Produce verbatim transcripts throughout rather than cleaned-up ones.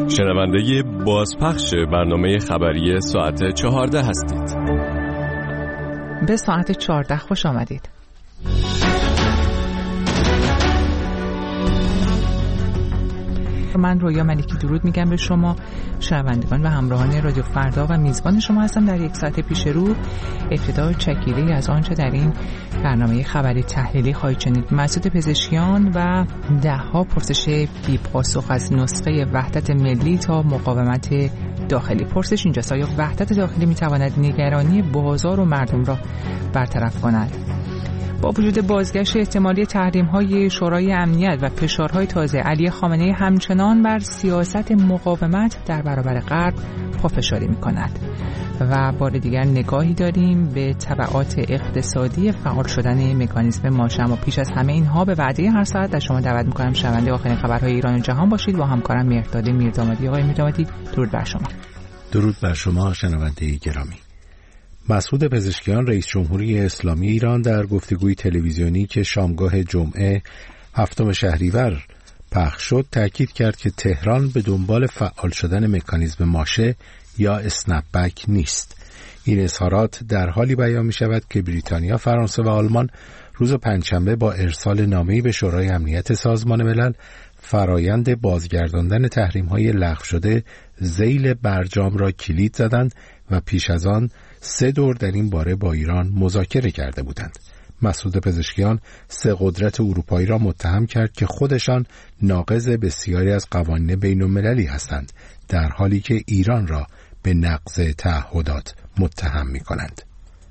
شنونده بازپخش برنامه خبری ساعت چهارده هستید. به ساعت چهارده خوش آمدید. من رویا ملکی درود میگم به شما شنوندگان و همراهان رادیو فردا و میزبان شما هستم در یک ساعت پیش رو. ابتدا چکیده‌ای از آنچه در این برنامه خبری تحلیلی خواهید شنید. مسعود پزشکیان و ده‌ها پرسش بی پاسخ از نسخه وحدت ملی تا مقاومت داخلی. پرسش اینجاست: آیا وحدت داخلی میتواند نگرانی بازار و مردم را برطرف کند؟ با وجود بازگشت احتمالی تحریم‌های شورای امنیت و فشارهای تازه، علی خامنه‌ای همچنان بر سیاست مقاومت در برابر غرب پافشاری می‌کند. و بار دیگر نگاهی داریم به تبعات اقتصادی فعال شدن مکانیزم ماشه. اما پیش از همه اینها به وعده هر ساعت از شما دعوت می‌کنم شنونده آخرین خبرهای ایران و جهان باشید. با همکارم مهرداد میردامادی. آقای میردامادی درود بر شما. درود بر شما شنونده گرامی. مسعود پزشکیان رئیس جمهوری اسلامی ایران در گفتگوی تلویزیونی که شامگاه جمعه هفتم شهریور پخش شد تاکید کرد که تهران به دنبال فعال شدن مکانیزم ماشه یا اسنپ بک نیست. این اظهارات در حالی بیان می شود که بریتانیا، فرانسه و آلمان روز پنجشنبه با ارسال نامه‌ای به شورای امنیت سازمان ملل فرایند بازگرداندن تحریم‌های لغو شده ذیل برجام را کلید زدند و پیش از آن سه دور در این باره با ایران مذاکره کرده بودند. مسعود پزشکیان سه قدرت اروپایی را متهم کرد که خودشان ناقض بسیاری از قوانین بین‌المللی هستند، در حالی که ایران را به نقض تعهدات متهم می‌کنند.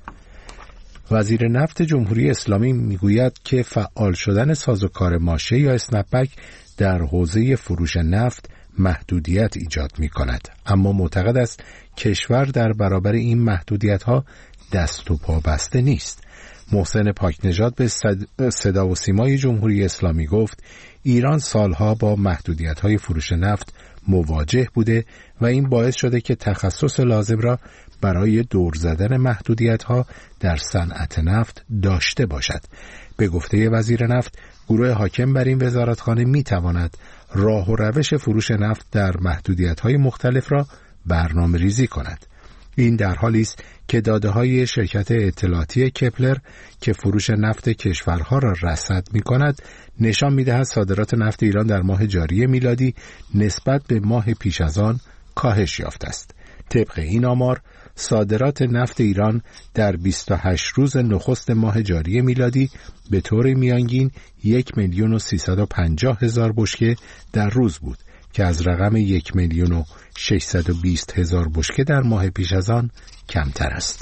وزیر نفت جمهوری اسلامی میگوید که فعال شدن سازوکار ماشه یا اسنپ بک در حوزه فروش نفت محدودیت ایجاد می کند، اما معتقد است کشور در برابر این محدودیت ها دست و پا بسته نیست. محسن پاکنژاد به صدا و سیمای جمهوری اسلامی گفت ایران سالها با محدودیت های فروش نفت مواجه بوده و این باعث شده که تخصص لازم را برای دور زدن محدودیت ها در صنعت نفت داشته باشد. به گفته وزیر نفت، گروه حاکم بر این وزارتخانه می تواند راه و روش فروش نفت در محدودیت‌های مختلف را برنامه ریزی کند. این در حالی است که داده‌های شرکت اطلاعاتی کپلر که فروش نفت کشورها را رصد می‌کند نشان می‌دهد صادرات نفت ایران در ماه جاری میلادی نسبت به ماه پیش از آن کاهش یافته است. طبق این آمار صادرات نفت ایران در بیست و هشت روز نخست ماه جاری میلادی به طور میانگین یک میلیون و سیصد و پنجاه هزار بشکه در روز بود که از رقم یک میلیون و ششصد و بیست هزار بشکه در ماه پیش از آن کمتر است.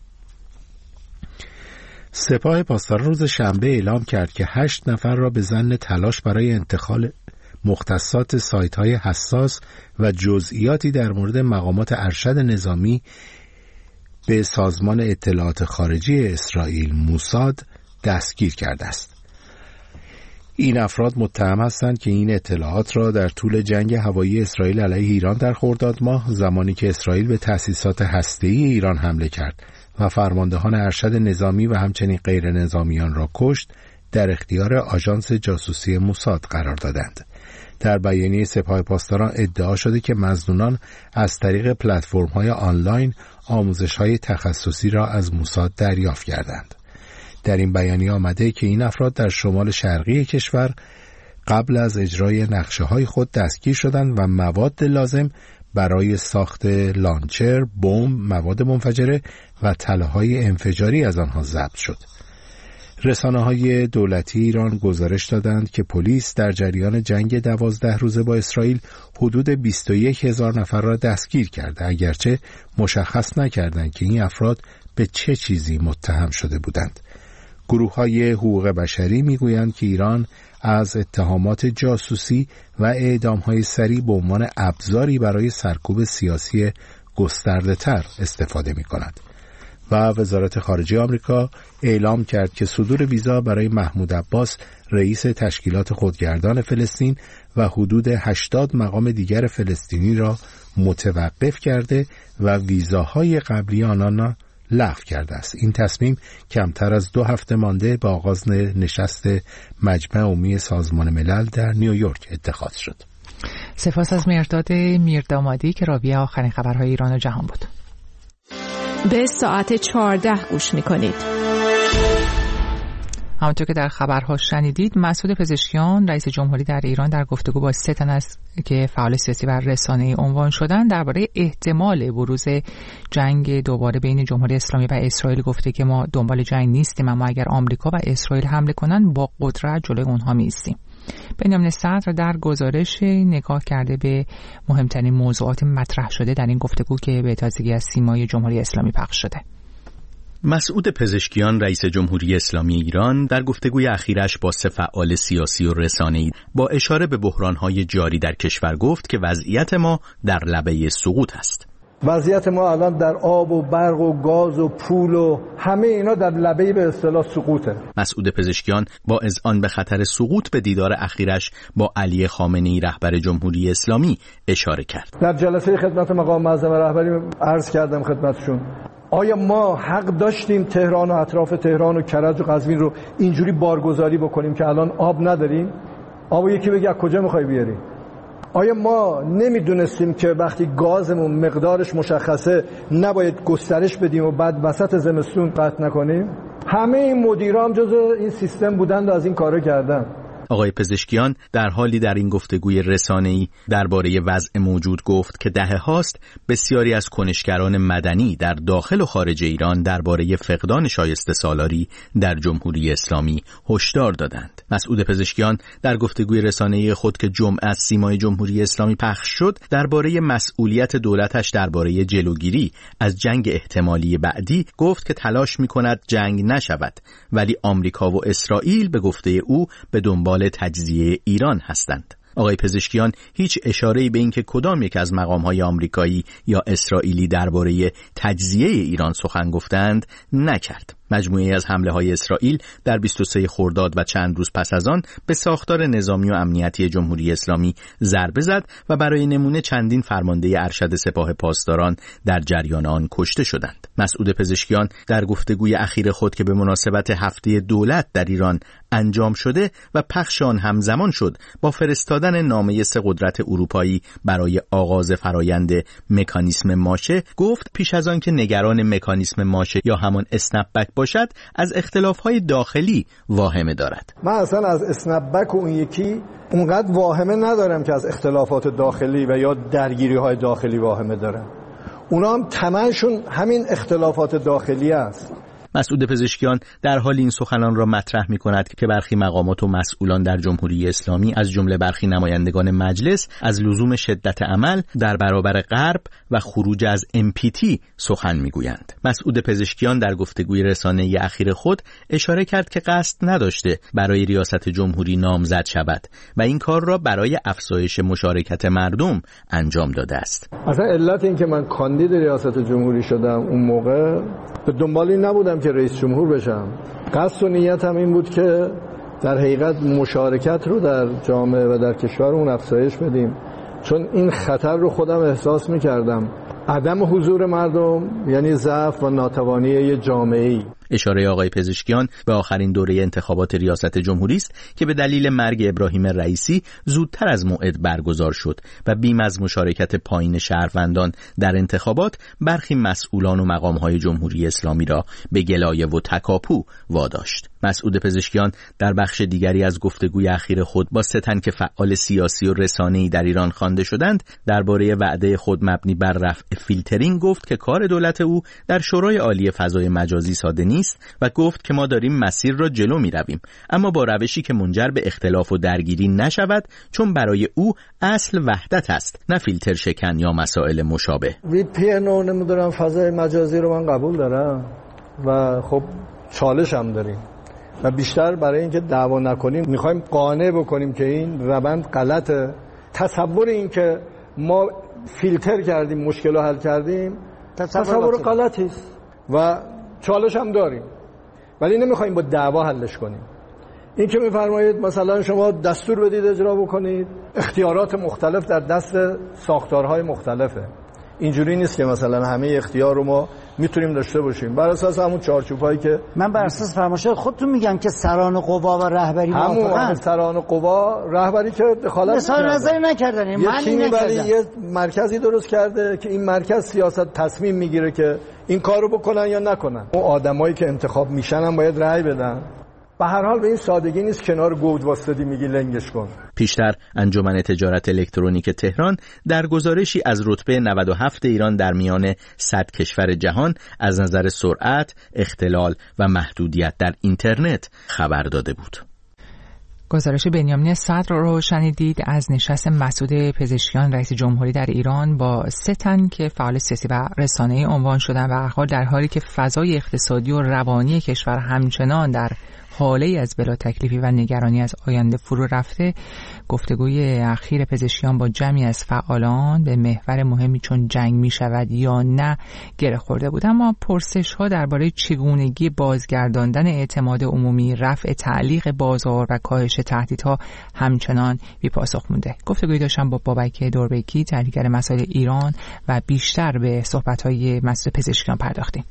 سپاه پاسداران روز شنبه اعلام کرد که هشت نفر را به ظن تلاش برای انتقال مختصات سایت‌های حساس و جزئیاتی در مورد مقامات ارشد نظامی به سازمان اطلاعات خارجی اسرائیل موساد دستگیر کرده است. این افراد متهم هستند که این اطلاعات را در طول جنگ هوایی اسرائیل علیه ایران در خرداد ماه، زمانی که اسرائیل به تأسیسات هسته‌ای ایران حمله کرد و فرماندهان ارشد نظامی و همچنین غیر نظامیان را کشت، در اختیار آژانس جاسوسی موساد قرار دادند. در بیانیه سپاه پاسداران ادعا شده که مظنونان از طریق پلتفرم‌های آنلاین آموزش‌های تخصصی را از موساد دریافت کردند. در این بیانیه آمده که این افراد در شمال شرقی کشور قبل از اجرای نقشه‌های خود دستگیر شدند و مواد لازم برای ساخت لانچر، بمب، مواد منفجره و تله‌های انفجاری از آنها ضبط شد. رسانه‌های دولتی ایران گزارش دادند که پلیس در جریان جنگ دوازده روزه با اسرائیل حدود بیست و یک هزار نفر را دستگیر کرده، اگرچه مشخص نکردند که این افراد به چه چیزی متهم شده بودند. گروه‌های حقوق بشری می‌گویند که ایران از اتهامات جاسوسی و اعدام‌های سریع به عنوان ابزاری برای سرکوب سیاسی گسترده‌تر استفاده می‌کند. و وزارت خارجه آمریکا اعلام کرد که صدور ویزا برای محمود عباس رئیس تشکیلات خودگردان فلسطین و حدود هشتاد مقام دیگر فلسطینی را متوقف کرده و ویزاهای قبلی آنان لغو کرده است. این تصمیم کمتر از دو هفته مانده به آغاز نشست مجمع عمومی سازمان ملل در نیویورک اتخاذ شد. سپاس از مرداد میردامادی که راوی آخرین خبرهای ایران و جهان بود. به ساعت چهارده گوش میکنید. همونطور که در خبرها شنیدید، مسعود پزشکیان رئیس جمهوری در ایران در گفتگو با سه تن از که فعال سیاسی و رسانه‌ای عنوان شدن درباره احتمال بروز جنگ دوباره بین جمهوری اسلامی و اسرائیل گفته که ما دنبال جنگ نیستیم، اما اگر آمریکا و اسرائیل حمله کنن با قدرت جلوی اونها می‌ایستیم. بنیامین صدر در گزارش نگاه کرده به مهمترین موضوعات مطرح شده در این گفتگو که به تازگی از سیمای جمهوری اسلامی پخش شده. مسعود پزشکیان رئیس جمهوری اسلامی ایران در گفتگوی اخیرش با سه فعال سیاسی و رسانه‌ای با اشاره به بحران‌های جاری در کشور گفت که وضعیت ما در لبه سقوط است. وضعیت ما الان در آب و برق و گاز و پول و همه اینا در لبه به اصطلاح سقوطه. مسعود پزشکیان با اذعان به خطر سقوط به دیدار اخیرش با علی خامنه‌ای رهبر جمهوری اسلامی اشاره کرد. در جلسه خدمت مقام معظم رهبری عرض کردم خدمتشون، آیا ما حق داشتیم تهران و اطراف تهران و کرج و قزوین رو اینجوری بارگذاری بکنیم که الان آب نداریم؟ آبو یکی بگه از کجا میخوای بیاری؟ آیا ما نمیدونستیم که وقتی گازمون مقدارش مشخصه نباید گسترش بدیم و بعد وسط زمستون قطع نکنیم؟ همه این مدیران جزء این سیستم بودند و از این کارو کردن. آقای پزشکیان در حالی در این گفتگوی رسانه‌ای درباره وضع موجود گفت که دهه هاست بسیاری از کنشگران مدنی در داخل و خارج ایران درباره فقدان شایسته سالاری در جمهوری اسلامی هشدار دادند. مسعود پزشکیان در گفتگوی رسانه‌ای خود که جمعه از سیمای جمهوری اسلامی پخش شد درباره مسئولیت دولتش درباره جلوگیری از جنگ احتمالی بعدی گفت که تلاش می‌کند جنگ نشود، ولی آمریکا و اسرائیل به گفته او به دنبال تجزیه ایران هستند. آقای پزشکیان هیچ اشاره‌ای به اینکه کدام یک از مقام‌های آمریکایی یا اسرائیلی درباره تجزیه ایران سخن گفتند نکرد. مجموعه از حمله‌های اسرائیل در بیست و سوم خرداد و چند روز پس از آن به ساختار نظامی و امنیتی جمهوری اسلامی ضربه زد و برای نمونه چندین فرمانده ارشد سپاه پاسداران در جریان آن کشته شدند. مسعود پزشکیان در گفتگوی اخیر خود که به مناسبت هفته دولت در ایران انجام شده و پخش آن همزمان شد با فرستادن نامه سه قدرت اروپایی برای آغاز فرایند مکانیسم ماشه گفت پیش از آن که نگران مکانیسم ماشه یا همان اسنپ بک باشد از اختلاف‌های داخلی واهمه دارد. من اصلا از اسنپ بک و اون یکی اونقدر واهمه ندارم که از اختلافات داخلی و یا درگیری‌های داخلی واهمه دارم. اونا هم تمامشون همین اختلافات داخلی است. مسعود پزشکیان در حال این سخنان را مطرح می کند که برخی مقامات و مسئولان در جمهوری اسلامی از جمله برخی نمایندگان مجلس از لزوم شدت عمل در برابر غرب و خروج از ام پی تی سخن می گویند. مسعود پزشکیان در گفتگوی رسانه‌ای اخیر خود اشاره کرد که قصد نداشته برای ریاست جمهوری نامزد شود و این کار را برای افزایش مشارکت مردم انجام داده است. اصلا علت این که من کاندید ریاست جمهوری شدم اون موقع به دنبال این نبودم که رئیس جمهور بشم. قصد و نیتم این بود که در حقیقت مشارکت رو در جامعه و در کشورمون افزایش بدیم، چون این خطر رو خودم احساس می‌کردم. عدم حضور مردم یعنی ضعف و ناتوانی یه جامعه‌ای. اشاره آقای پزشکیان به آخرین دوره انتخابات ریاست جمهوری است که به دلیل مرگ ابراهیم رئیسی زودتر از موعد برگزار شد و بیم از مشارکت پایین شهروندان در انتخابات برخی مسئولان و مقام‌های جمهوری اسلامی را به گلایه و تکاپو واداشت. مسعود پزشکیان در بخش دیگری از گفتگوی اخیر خود با سه تن که فعال سیاسی و رسانه‌ای در ایران خوانده شدند درباره وعده خود مبنی بر رفع فیلترینگ گفت که کار دولت او در شورای عالی فضای مجازی ساده نیست و گفت که ما داریم مسیر را جلو می رویم، اما با روشی که منجر به اختلاف و درگیری نشود، چون برای او اصل وحدت است نه فیلتر شکن یا مسائل مشابه. وی پی ان و نمیدونم فضای مجازی رو من قبول دارم و خب چالش هم داریم و بیشتر برای اینکه دعوا نکنیم میخوایم قانع بکنیم که این روند غلطه. تصور این که ما فیلتر کردیم مشکل رو حل کردیم تصور غلطی است و چالش هم داریم، ولی نمیخوایم با دعوا حلش کنیم. این که میفرمایید مثلا شما دستور بدید اجرا بکنید، اختیارات مختلف در دست ساختارهای مختلفه. اینجوری نیست که مثلا همه اختیار رو ما میتونیم داشته باشیم. بر اساس همون چارچوبایی که من بر اساس فرمایشات خودتون میگم که سران قوا و رهبری همون سران قوا رهبری که دخالت مثلا نظری نکردن، یه تیمی برای یه مرکزی درست کرده که این مرکز سیاست تصمیم میگیره که این کارو بکنن یا نکنن. اون آدمایی که انتخاب میشن هم باید رأی بدن. به هر حال به این سادگی نیست کنار گود واسطی میگی لنگش کن. پیشتر انجمن تجارت الکترونیک تهران در گزارشی از رتبه نود و هفت ایران در میان صد کشور جهان از نظر سرعت، اختلال و محدودیت در اینترنت خبر داده بود. گزارش بنیامین صدر رو شنیدید از نشست مسعود پزشکیان رئیس جمهوری در ایران با سه تن که فعال سیاسی و رسانه‌ای عنوان شدن و حال در حالی که فضای اقتصادی و روانی کشور همچنان در حاله از بلا تکلیفی و نگرانی از آینده فرو رفته، گفتگوی اخیر پزشکیان با جمعی از فعالان به محور مهمی چون جنگ می شود یا نه گره خورده بود. اما پرسش ها درباره چگونگی بازگرداندن اعتماد عمومی، رفع تعلیق بازار و کاهش تهدیدها همچنان بی پاسخ مونده. گفتگوی داشتم با بابک دوربکی، تحلیلگر مسائل ایران، و بیشتر به صحبت‌های مسعود پزشکیان پرداختیم.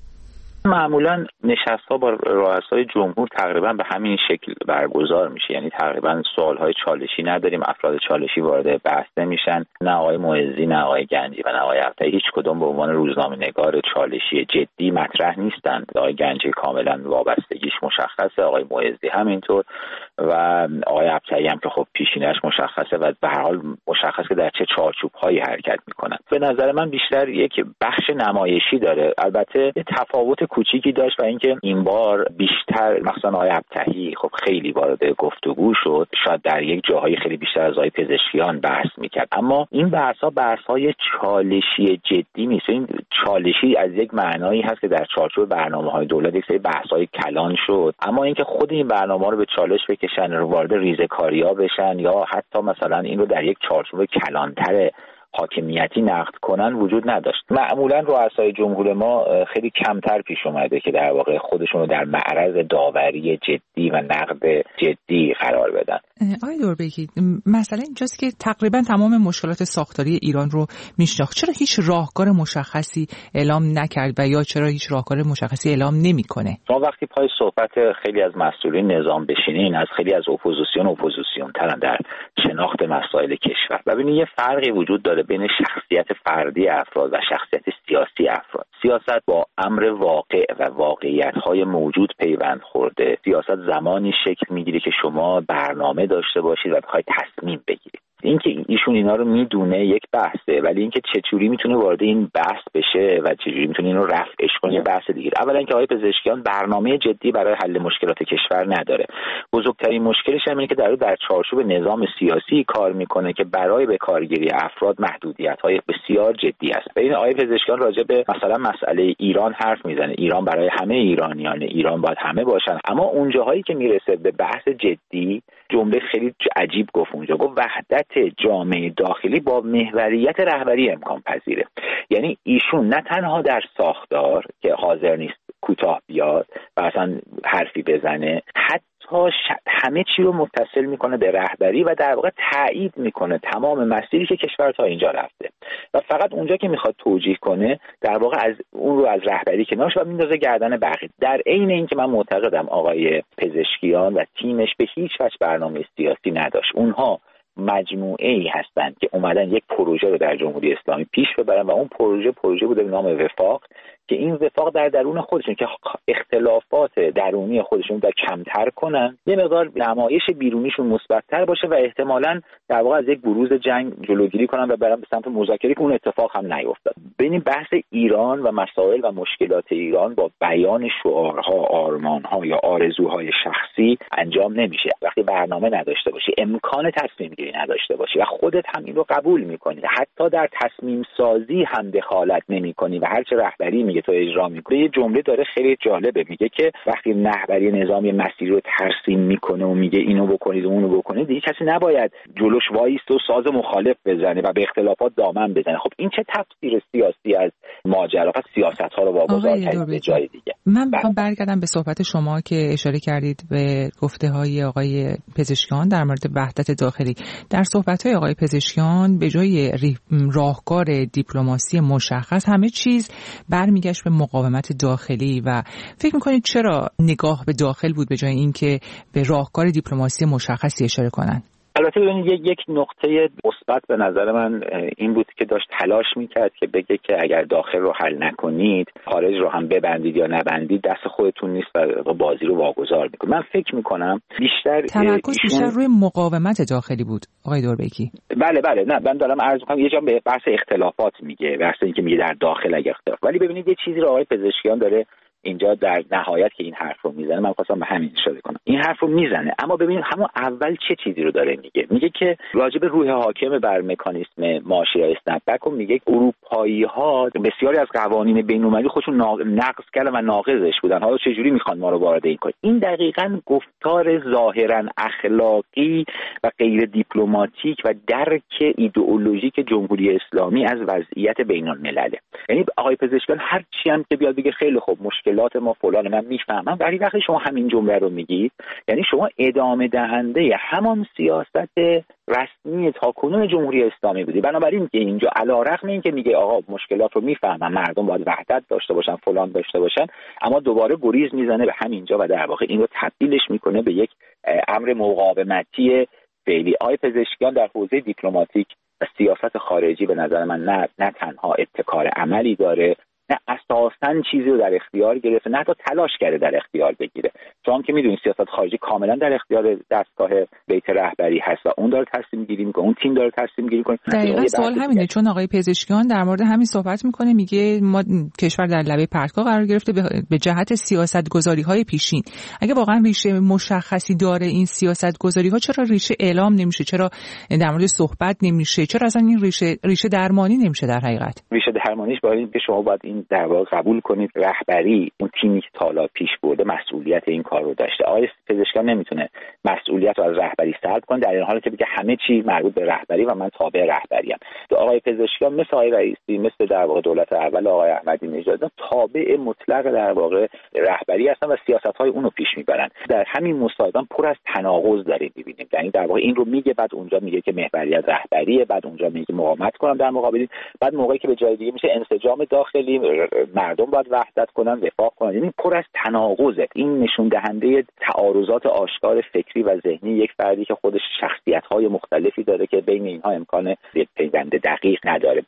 معمولا نشست‌ها با رؤسای جمهور تقریبا به همین شکل برگزار میشه، یعنی تقریبا سوال‌های چالشی نداریم، افراد چالشی وارد بحث نمیشن، نه آقای معزی نه آقای گنجی و نه آقای عبدی هیچ کدوم به عنوان روزنامه‌نگار چالشی جدی مطرح نیستند. آقای گنجی کاملا وابستگیش مشخصه، آقای معزی همینطور و آقای عبدی هم که خب پیشینه‌اش مشخصه و به هر حال مشخصه که در چه چارچوب‌هایی حرکت می‌کنند. به نظر من بیشتر یک بخش نمایشی داره، البته تفاوت کوچیکی داشت و اینکه این بار بیشتر مثلا آقای ابتهی خب خیلی وارد گفتگو شد، شاید در یک جاهای خیلی بیشتر از آقای پزشکیان بحث میکرد، اما این بحث‌ها بحث‌های چالشی جدی نیست. این چالشی از یک معنایی هست که در چارچوب برنامه‌های دولت یک سری بحث‌های کلان شد، اما اینکه خود این برنامه‌ها رو به چالش بکشن، رو وارد ریزه‌کاری‌ها بشن یا حتی مثلا این رو در یک چارچوب کلان‌تر حاکمیتی نقد کنن وجود نداشت. معمولا رؤسای جمهور ما خیلی کمتر پیش اومده که در واقع خودشون رو در معرض داوری جدی و نقد جدی قرار بدن. آقای دوربکی، مثلا اینجاست که تقریبا تمام مشکلات ساختاری ایران رو میشناخت، چرا هیچ راهکار مشخصی اعلام نکرد و یا چرا هیچ راهکار مشخصی اعلام نمیکنه؟ ما وقتی پای صحبت خیلی از مسئولین نظام بشینین، از خیلی از اپوزیسیون اپوزیسیون ترن در شناخت مسائل کشور، ببینید یه فرقی وجود داره بین شخصیت فردی افراد و شخصیت سیاسی افراد. سیاست با امر واقع و واقعیت‌های موجود پیوند خورده. سیاست زمانی شکل میگیره که شما برنامه داشته باشید و بخواید تصمیم بگیرید. اینکه ایشون اینا رو میدونه یک بحثه، ولی اینکه چجوری میتونه وارد این بحث بشه و چجوری میتونه اینو رفعش کنه یه بحث دیگه. اولا اینکه آقای پزشکیان برنامه جدی برای حل مشکلات کشور نداره. بزرگترین مشکلش اینه که در در چارچوب نظام سیاسی کار میکنه که برای به کارگیری افراد محدودیت‌های بسیار جدی است. ببین آقای پزشکیان راجع به مثلا مسئله ایران حرف میزنه، ایران برای همه ایرانیان، ایران باید همه باشن، اما اون جاهایی که میرسه به بحث جدی جمله خیلی عجیب گفت اونجا، گفت وحدت جامعه داخلی با محوریت رهبری امکان پذیره. یعنی ایشون نه تنها در ساختار که حاضر نیست کوتاه بیاد و اصلا حرفی بزنه، حتی همه چی رو متصل میکنه به رهبری و در واقع تایید میکنه تمام مسیری که کشور تا اینجا رفته و فقط اونجا که میخواد توجیه کنه در واقع از اون رو از رهبری کنارش و میندازه گردن بقیه. در عین اینکه من معتقدم آقای پزشکیان و تیمش به هیچ وجه برنامه سیاسی نداشت. اونها مجموعه ای هستند که اومدن یک پروژه رو در جمهوری اسلامی پیش ببرن و اون پروژه پروژه بوده به نام وفاق، که این وفاق در درون خودشون که اختلافات درونی خودشون در کمتر کنن، یه مقدار نمایش بیرونیشون مثبت‌تر باشه و احتمالاً در واقع از یک بروز جنگ جلوگیری کنن و برن به سمت مذاکره که اون اتفاق هم نیفتاد. ببین بحث ایران و مسائل و مشکلات ایران با بیان شعارها، آرمانها یا آرزوهای شخصی انجام نمیشه. وقتی برنامه نداشته باشی، امکان تصمیم گیری نداشته باشی و خودت هم این رو قبول می‌کنی، حتی در تصمیم سازی هم دخالت نمی‌کنی و هر چه رهبری میگه تو اجرا میکنه. یه جمله داره خیلی جالبه، میگه که وقتی رهبری نظام مسیری رو ترسیم میکنه و میگه اینو بکنید و اونو بکنید، دیگه کسی نباید جلوش وایسته و ساز مخالف بزنه و به اختلافات دامن بزنه. خب این چه تفسیر سیاسی از ماجرا؟ پس سیاست ها رو واگذار کرد به جای دیگه. من میخوام برگردم به صحبت شما که اشاره کردید به گفته های آقای پزشکیان در مورد وحدت داخلی. در صحبت های آقای پزشکیان به جای راهکار دیپلماسی مشخص همه چیز برمیگشت به مقاومت داخلی و فکر میکنید چرا نگاه به داخل بود به جای اینکه به راهکار دیپلماسی مشخصی اشاره کنن؟ البته ببینید یک یک نقطه مثبت به نظر من این بود که داشت تلاش میکرد که بگه که اگر داخل رو حل نکنید خارج رو هم ببندید یا نبندید دست خودتون نیست و بازی رو واگذار میکنید. من فکر میکنم بیشتر تمرکز بیشتر روی مقاومت داخلی بود آقای دوربیکی. بله بله نه من دارم عرض میکنم یه جا به بحث اختلافات میگه، بحث اینکه میگه در داخل اگه اختلاف، ولی ببینید یه چیزی رو آقای پزشکیان داره اینجا در نهایت که این حرف رو میزنه، من خواستم به همین اشاره کنم. این حرف رو میزنه اما ببینید همون اول چه چیزی رو داره میگه. میگه که راجع به روح حاکم بر مکانیسم ماشه یا اسنپ بک و میگه اروپایی ها بسیاری از قوانین بین‌المللی خودشون نقض کردن و ناقضش بودن، حالا چه جوری میخوان ما رو وارد این کنن. این دقیقاً گفتار ظاهراً اخلاقی و غیر دیپلماتیک و درک ایدئولوژیک جمهوری اسلامی از وضعیت بین‌الملله. یعنی آقای پزشکیان هر چی هم که بیاد بگه خیلی خوب مشکلات ما فلان، من میفهمم، ولی وقتی شما همین جمله رو میگید یعنی شما ادامه دهنده همان سیاست رسمی تاکنون جمهوری اسلامی بودی. بنابراین که اینجا علیرغم این که میگه آقا مشکلات رو میفهمم، مردم باید وحدت داشته باشن فلان داشته باشن، اما دوباره گریز میزنه به همینجا و در واقع این رو تبدیلش میکنه به یک امر مقاومتی فعلی. آقای پزشکیان در حوزه دیپلماتیک و سیاست خارجی به نظر من نه نه تنها ابتکار عملی داره، نه اساساً چیزی رو در اختیار گرفته، نه حتی تلاش کرده در اختیار بگیره. چون که میدونید سیاست خارجی کاملا در اختیار دستگاه بیت رهبری هست و اون داره تصمیم گیری میکنه، اون تیم داره تصمیم گیری میکنه. دقیقاً سوال همینه، چون آقای پزشکیان در مورد همین صحبت میکنه، میگه ما کشور در لبه پرتگاه قرار گرفته به جهت سیاست‌گذاری‌های پیشین. اگه واقعا ریشه مشخصی داره این سیاست‌گذاری‌ها، چرا ریشه اعلام نمیشه؟ چرا در مورد صحبت نمیشه؟ چرا اصلا این ریشه ریشه درمانی نمیشه؟ در حقیقت ریشه درمانیش باید این که شما باید این در واقع قبول کنید رهبری اون تیمی که تا حالا پیش برده مسئولیت این کار رو داشته. آقای پزشکیان نمیتونه مسئولیت رو از رهبری سلب کنه در این حالی که بگه همه چی مربوط به رهبری و من تابع رهبریم. آقای پزشکیان مثل آقای رئیسی، مثل در واقع دولت اول آقای احمدی نژاد تابع مطلق در واقع رهبری هستن و سیاست‌های اون رو پیش میبرن. در همین مصاحبه پر از تناقض داریم می‌بینیم. یعنی در واقع این رو میگه، بعد اونجا میگه که محوریت رهبریه، بعد اونجا میگه مقاومت کنم در مقابل، بعد موقعی که به جای دیگه میشه انسجام داخلی، مردم باید وحدت کنن، وفاق کنن. یعنی پر از تناقضه. این نشون دهنده تعارضات آشکار فکری و ذهنی یک فردی که خودش شخصیت‌های مختلفی داره که بین اینها امکان پیوند دقیق نداره.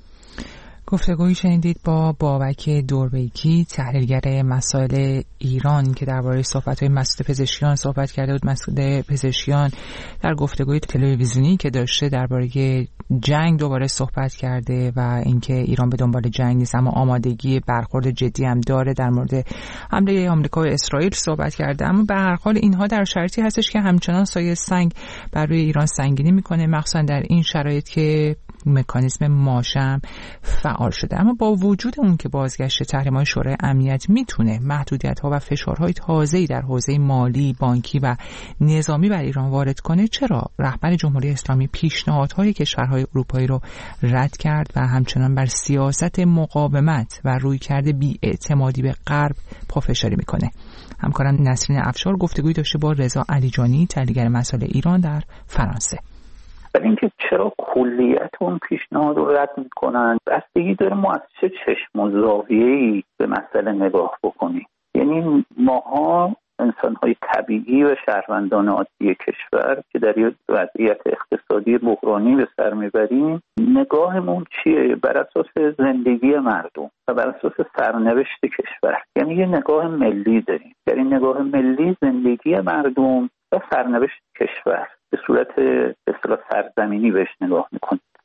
گفتگویی شنیدید با بابک دوربیکی، تحلیلگر مسائل ایران که درباره صحبت‌های مسعود پزشکیان صحبت کرده بود. مسعود پزشکیان در گفتگوی تلویزیونی که داشته درباره جنگ دوباره صحبت کرده و اینکه ایران به دنبال جنگ نیست اما آمادگی برخورد جدی هم داره. در مورد حمله آمریکا و اسرائیل صحبت کرده، اما به هر حال اینها در شرایطی هستش که همچنان سایه سنگ بر روی ایران سنگینی میکنه، مخصوصا در این شرایط که مکانیزم ماشم فعال شده. اما با وجود اون که بازگشت تحریم‌های شورای امنیت میتونه محدودیت‌ها و فشارهای تازه‌ای در حوزه مالی، بانکی و نظامی بر ایران وارد کنه، چرا رهبر جمهوری اسلامی پیشنهادهای کشورهای اروپایی رو رد کرد و همچنان بر سیاست مقاومت و رویکرد بی‌اعتمادی به غرب پافشاری میکنه؟ همکارم نسرین افشار گفتگویی داشته با رضا علیجانی، تحلیلگر مسائل ایران در فرانسه. ولی اینکه چرا کلیت اون پیشنهاد رو رد میکنن، بستگی داره ما از چه چشم و زاویه‌ای به مسئله نگاه بکنیم. یعنی ماها انسان‌های طبیعی و شهروندان عادی کشور که در یک وضعیت اقتصادی بحرانی به سر میبریم، نگاهمون چیه؟ بر اساس زندگی مردم و بر اساس سرنوشت کشور. یعنی یه نگاه ملی داریم. در این نگاه ملی زندگی مردم و سرنوشت کشور به صورت به اصطلاح سرزمینی بهش نگاه میکنیم.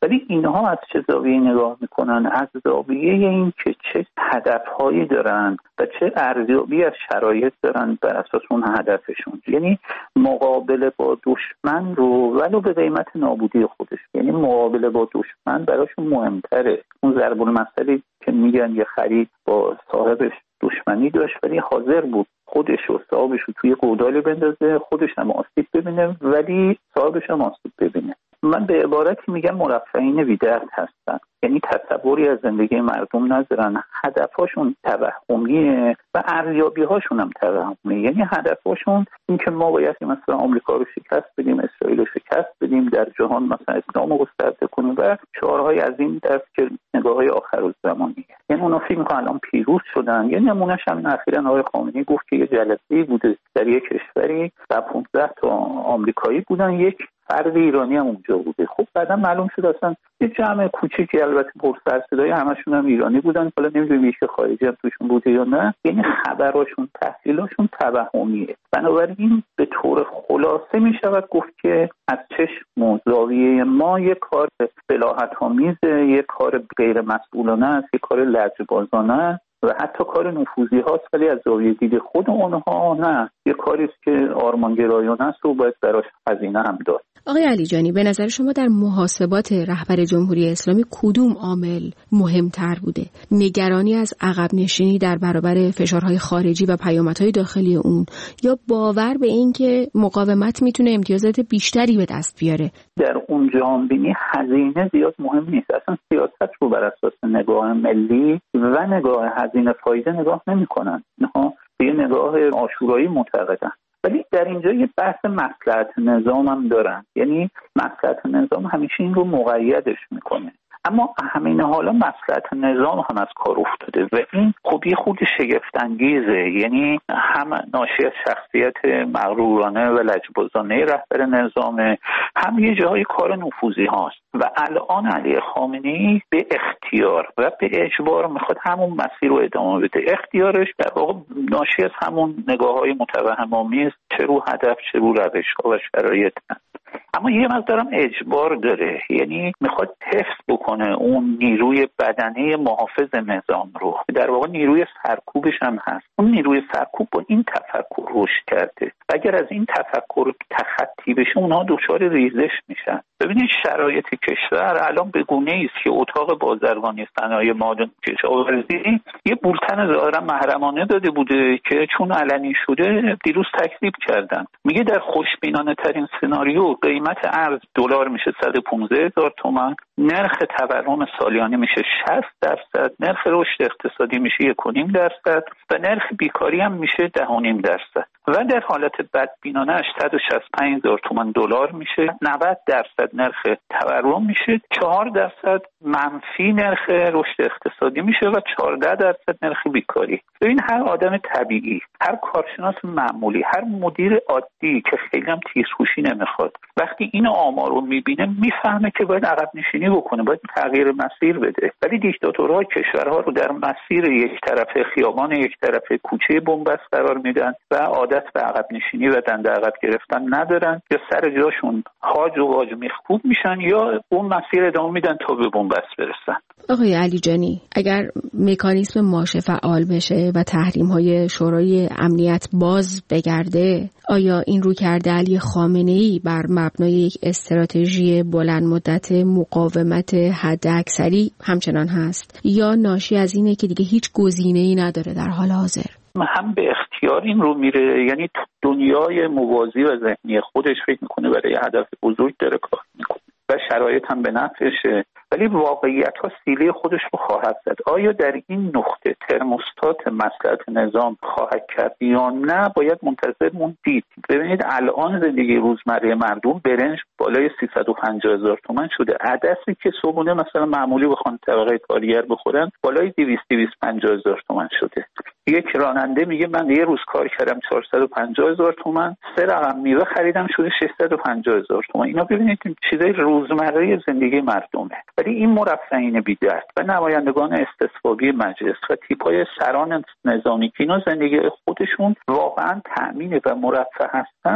ولی اینها از چه زاویه‌ای نگاه میکنن؟ از زاویه این که چه هدفهایی دارن و چه ارزیابی از شرایط دارن بر اساس اون هدفشون. یعنی مقابله با دشمن رو ولو به قیمت نابودی خودش، یعنی مقابله با دشمن براشون مهمتره. اون ضرب المثلی که میگن یه خرید با صاحبش دشمنی داشت ولی حاضر بود خودش و صاحبش رو توی گودالی بندازه، خودش هم آسیب ببینه ولی صاحبش هم آسیب ببینه. من به عبارتی میگم مرفهین بی‌درد هستن، یعنی تصوری از زندگی مردم ندارن، هدفهاشون توهمیه و ارزیابی‌هاشون هم توهمیه. یعنی هدفهاشون این که ما باید مثلا آمریکا رو شکست بدیم، اسرائیل رو شکست بدیم، در جهان مثلا اسلام رو گسترده کنیم و شعارهای از این دست که نگاه‌های آخرالزمانیه. یعنی اونا فکر می‌کنن الان پیروز شدن. یعنی نمونه‌ش هم اخیراً آقای خامنه‌ای گفت که یه جلسه‌ای بوده در یک کشوری و پانزده تا آمریکایی بودن، یک فرد ایرانی هم اونجا بوده. خب بعدا معلوم شد اصلا یه جمع کوچیکی، البته پر سر صدای، همشون هم ایرانی بودن، حالا نمیدونم یه خارجی هم توشون بوده یا نه. یعنی خبراشون، تحلیلاشون توهمیه. بنابراین به طور خلاصه میشود گفت که از چشم و زاویه ما یک کار بلاهت‌آمیزه، یک کار غیر مسئولانه است، یک کار لجبازانه است و حتی کار نفوذی هاست، ولی از زاویه دید خود اونها نه، یه کاری است که آرمانگرایانه است و باید براش هزینه هم داد. آقای علیجانی، به نظر شما در محاسبات رهبر جمهوری اسلامی کدوم عامل مهمتر بوده؟ نگرانی از عقب نشینی در برابر فشارهای خارجی و پیامدهای داخلی اون، یا باور به این که مقاومت میتونه امتیازات بیشتری به دست بیاره؟ در اون جهانبینی هزینه زیاد مهم نیست. اصلا سیاست رو بر اساس نگاه ملی و نگاه هزینه فایده نگاه نمی‌کنن. اینها به نگاه آشورایی معتقدن. ولی در اینجا یه بحث مصلحت نظام هم دارن، یعنی مصلحت نظام همیشه این رو مقیدش میکنه، اما همین حالا مصلحت نظام هم از کار افتاده و این خب یه خود شگفت انگیزه. یعنی هم ناشی از شخصیت مغرورانه و لجبازانه رهبر نظام، هم یه جای کار نفوذی هاست و الان علی خامنه‌ای به اختیار و به اجبار میخواد همون مسیر رو ادامه بده. اختیارش در واقع ناشی از همون نگاه‌های متوهم‌آمیز، چه رو هدف چه رو روش‌ها و شرایط هست. اما یه مقدارم اجبار داره، یعنی میخواد حفظ بکنه اون نیروی بدنه محافظ نظام رو، در واقع نیروی سرکوبش هم هست. اون نیروی سرکوب با این تفکر رشد کرده و اگر از این تفکر تخطی بشه اونها دچار ریزش میشن. ببینید شرایط کشور الان به گونه‌ای است که اتاق بازرگانی صنایع معدن کشاورزی یه بولتن ظاهرا محرمانه داده بوده که چون علنی شده دیروز تکذیب کردن. میگه در خوشبینانه ترین سناریو قیمت ارز دلار میشه صد و پانزده هزار تومان، نرخ تورم سالیانه میشه شصت درصد، نرخ رشد اقتصادی میشه یک و نیم درصد و نرخ بیکاری هم میشه ده و نیم درصد و در حالت بدبینانه صد و شصت و پنج هزار تومان دلار میشه، نود درصد نرخ تورم میشه، چهار درصد منفی نرخ رشد اقتصادی میشه و چهارده درصد نرخ بیکاری. ببین هر آدم طبیعی، هر کارشناس معمولی، هر مدیر عادی که خیلی هم تیزهوشی نمیخواد، وقتی این آمار رو میبینه میفهمه که باید عقب نشینی بکنه، باید تغییر مسیر بده. ولی دیکتاتورها کشورها رو در مسیر یک طرفه خیابان، یک طرفه کوچه بنبست قرار میدن و عادت به عقب نشینی و دنده عقب گرفتن ندارن، یا سر جاشون هاج و واج میخکوب میشن یا اون مسیر ادامه میدن تا به بنبست برسن. آقای علیجانی، اگر مکانیزم ماشه فعال بشه و تحریم‌های شورای امنیت باز بگرده، آیا این رویکرد علی خامنه‌ای بر مبنای یک استراتژی بلند مدت مقاومت حداکثری همچنان هست یا ناشی از اینه که دیگه هیچ گزینه‌ای نداره در حال حاضر؟ هم به اختیار این رو میره، یعنی دنیای موازی و ذهنی خودش فکر میکنه برای هدف بزرگ داره کار میکنه و شرایط هم به نفعشه، ولی واقعیت ها سیلی خودش رو خواهد زد. آیا در این نقطه ترموستات مصلحت نظام خواهد کرد یا نه باید منتظر موند دید. ببینید الان زندگی روزمره مردم برنج بالای سیصد و پنجاه هزار تومان شده، عدسی که صبحونه مثلا معمولی بخوان طبقه کارگر بخورن بالای دویست دویست و پنجاه هزار تومان شده. یک راننده میگه من یه روز کار کردم چهارصد و پنجاه هزار تومان، سه رقم میوه خریدم شده ششصد و پنجاه هزار تومان. اینا ببینید چیزای روزمره زندگی مردمه. ولی این مرفهین بی‌درد و نمایندگان استصوابی مجلس و تیپ‌های سران نظامی که اینا زندگی خودشون واقعا تأمین و مرفه هستن،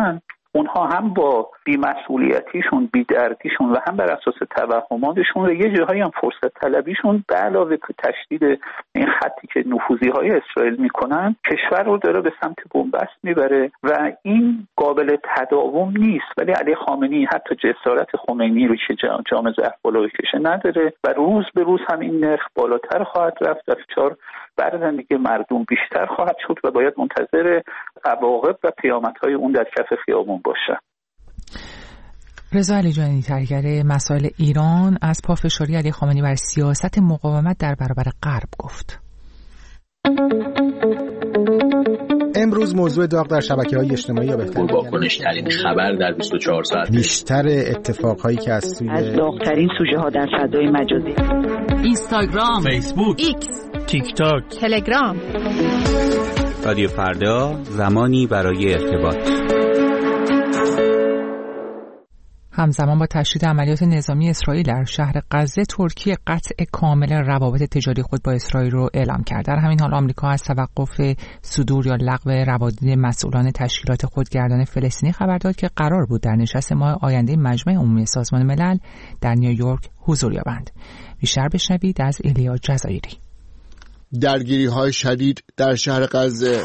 اونها هم با بی‌مسئولیتیشون، بی‌دردیشون و هم بر اساس توهماتشون و یه جاهایی هم فرصت طلبیشون به علاوه تشدید این خطی که نفوذی‌های اسرائیل میکنن کشور رو داره به سمت بنبست میبره و این قابل تداوم نیست. ولی علی خامنه‌ای حتی جسارت خمینی رو که جام ظرف بالا بکشه نداره و روز به روز هم این نرخ بالاتر خواهد رفت و فشار بر زندگی مردم بیشتر خواهد شد و باید منتظر عواقب و پیامدهای اون در کف خیابون باشه. رضا علیجانی، تحلیلگر مسائل ایران، از پافشاری علی خامنه‌ای بر سیاست مقاومت در برابر غرب گفت. امروز موضوع داغ در شبکه‌های اجتماعی یا بهتر پرواکنش‌ترین خبر در بیست و چهار ساعت، بیشتر اتفاقهایی که از سوی از داغ‌ترین سوژه‌ها در فضای مجازی، اینستاگرام، فیسبوک، ایکس، تیک تاک، تلگرام. رادیو فردا، زمانی برای ارتباط. همزمان با تشدید عملیات نظامی اسرائیل در شهر غزه، ترکیه قطع کامل روابط تجاری خود با اسرائیل رو اعلام کرد. در همین حال آمریکا از توقف صدور یا لغو روابط مسئولان تشکیلات خودگردان فلسطینی خبر داد که قرار بود در نشست ماه آینده مجمع عمومی سازمان ملل در نیویورک حضور یابند. بیشتر بشنوید از ایلیا جزایری. درگیری‌های شدید در شهر غزه.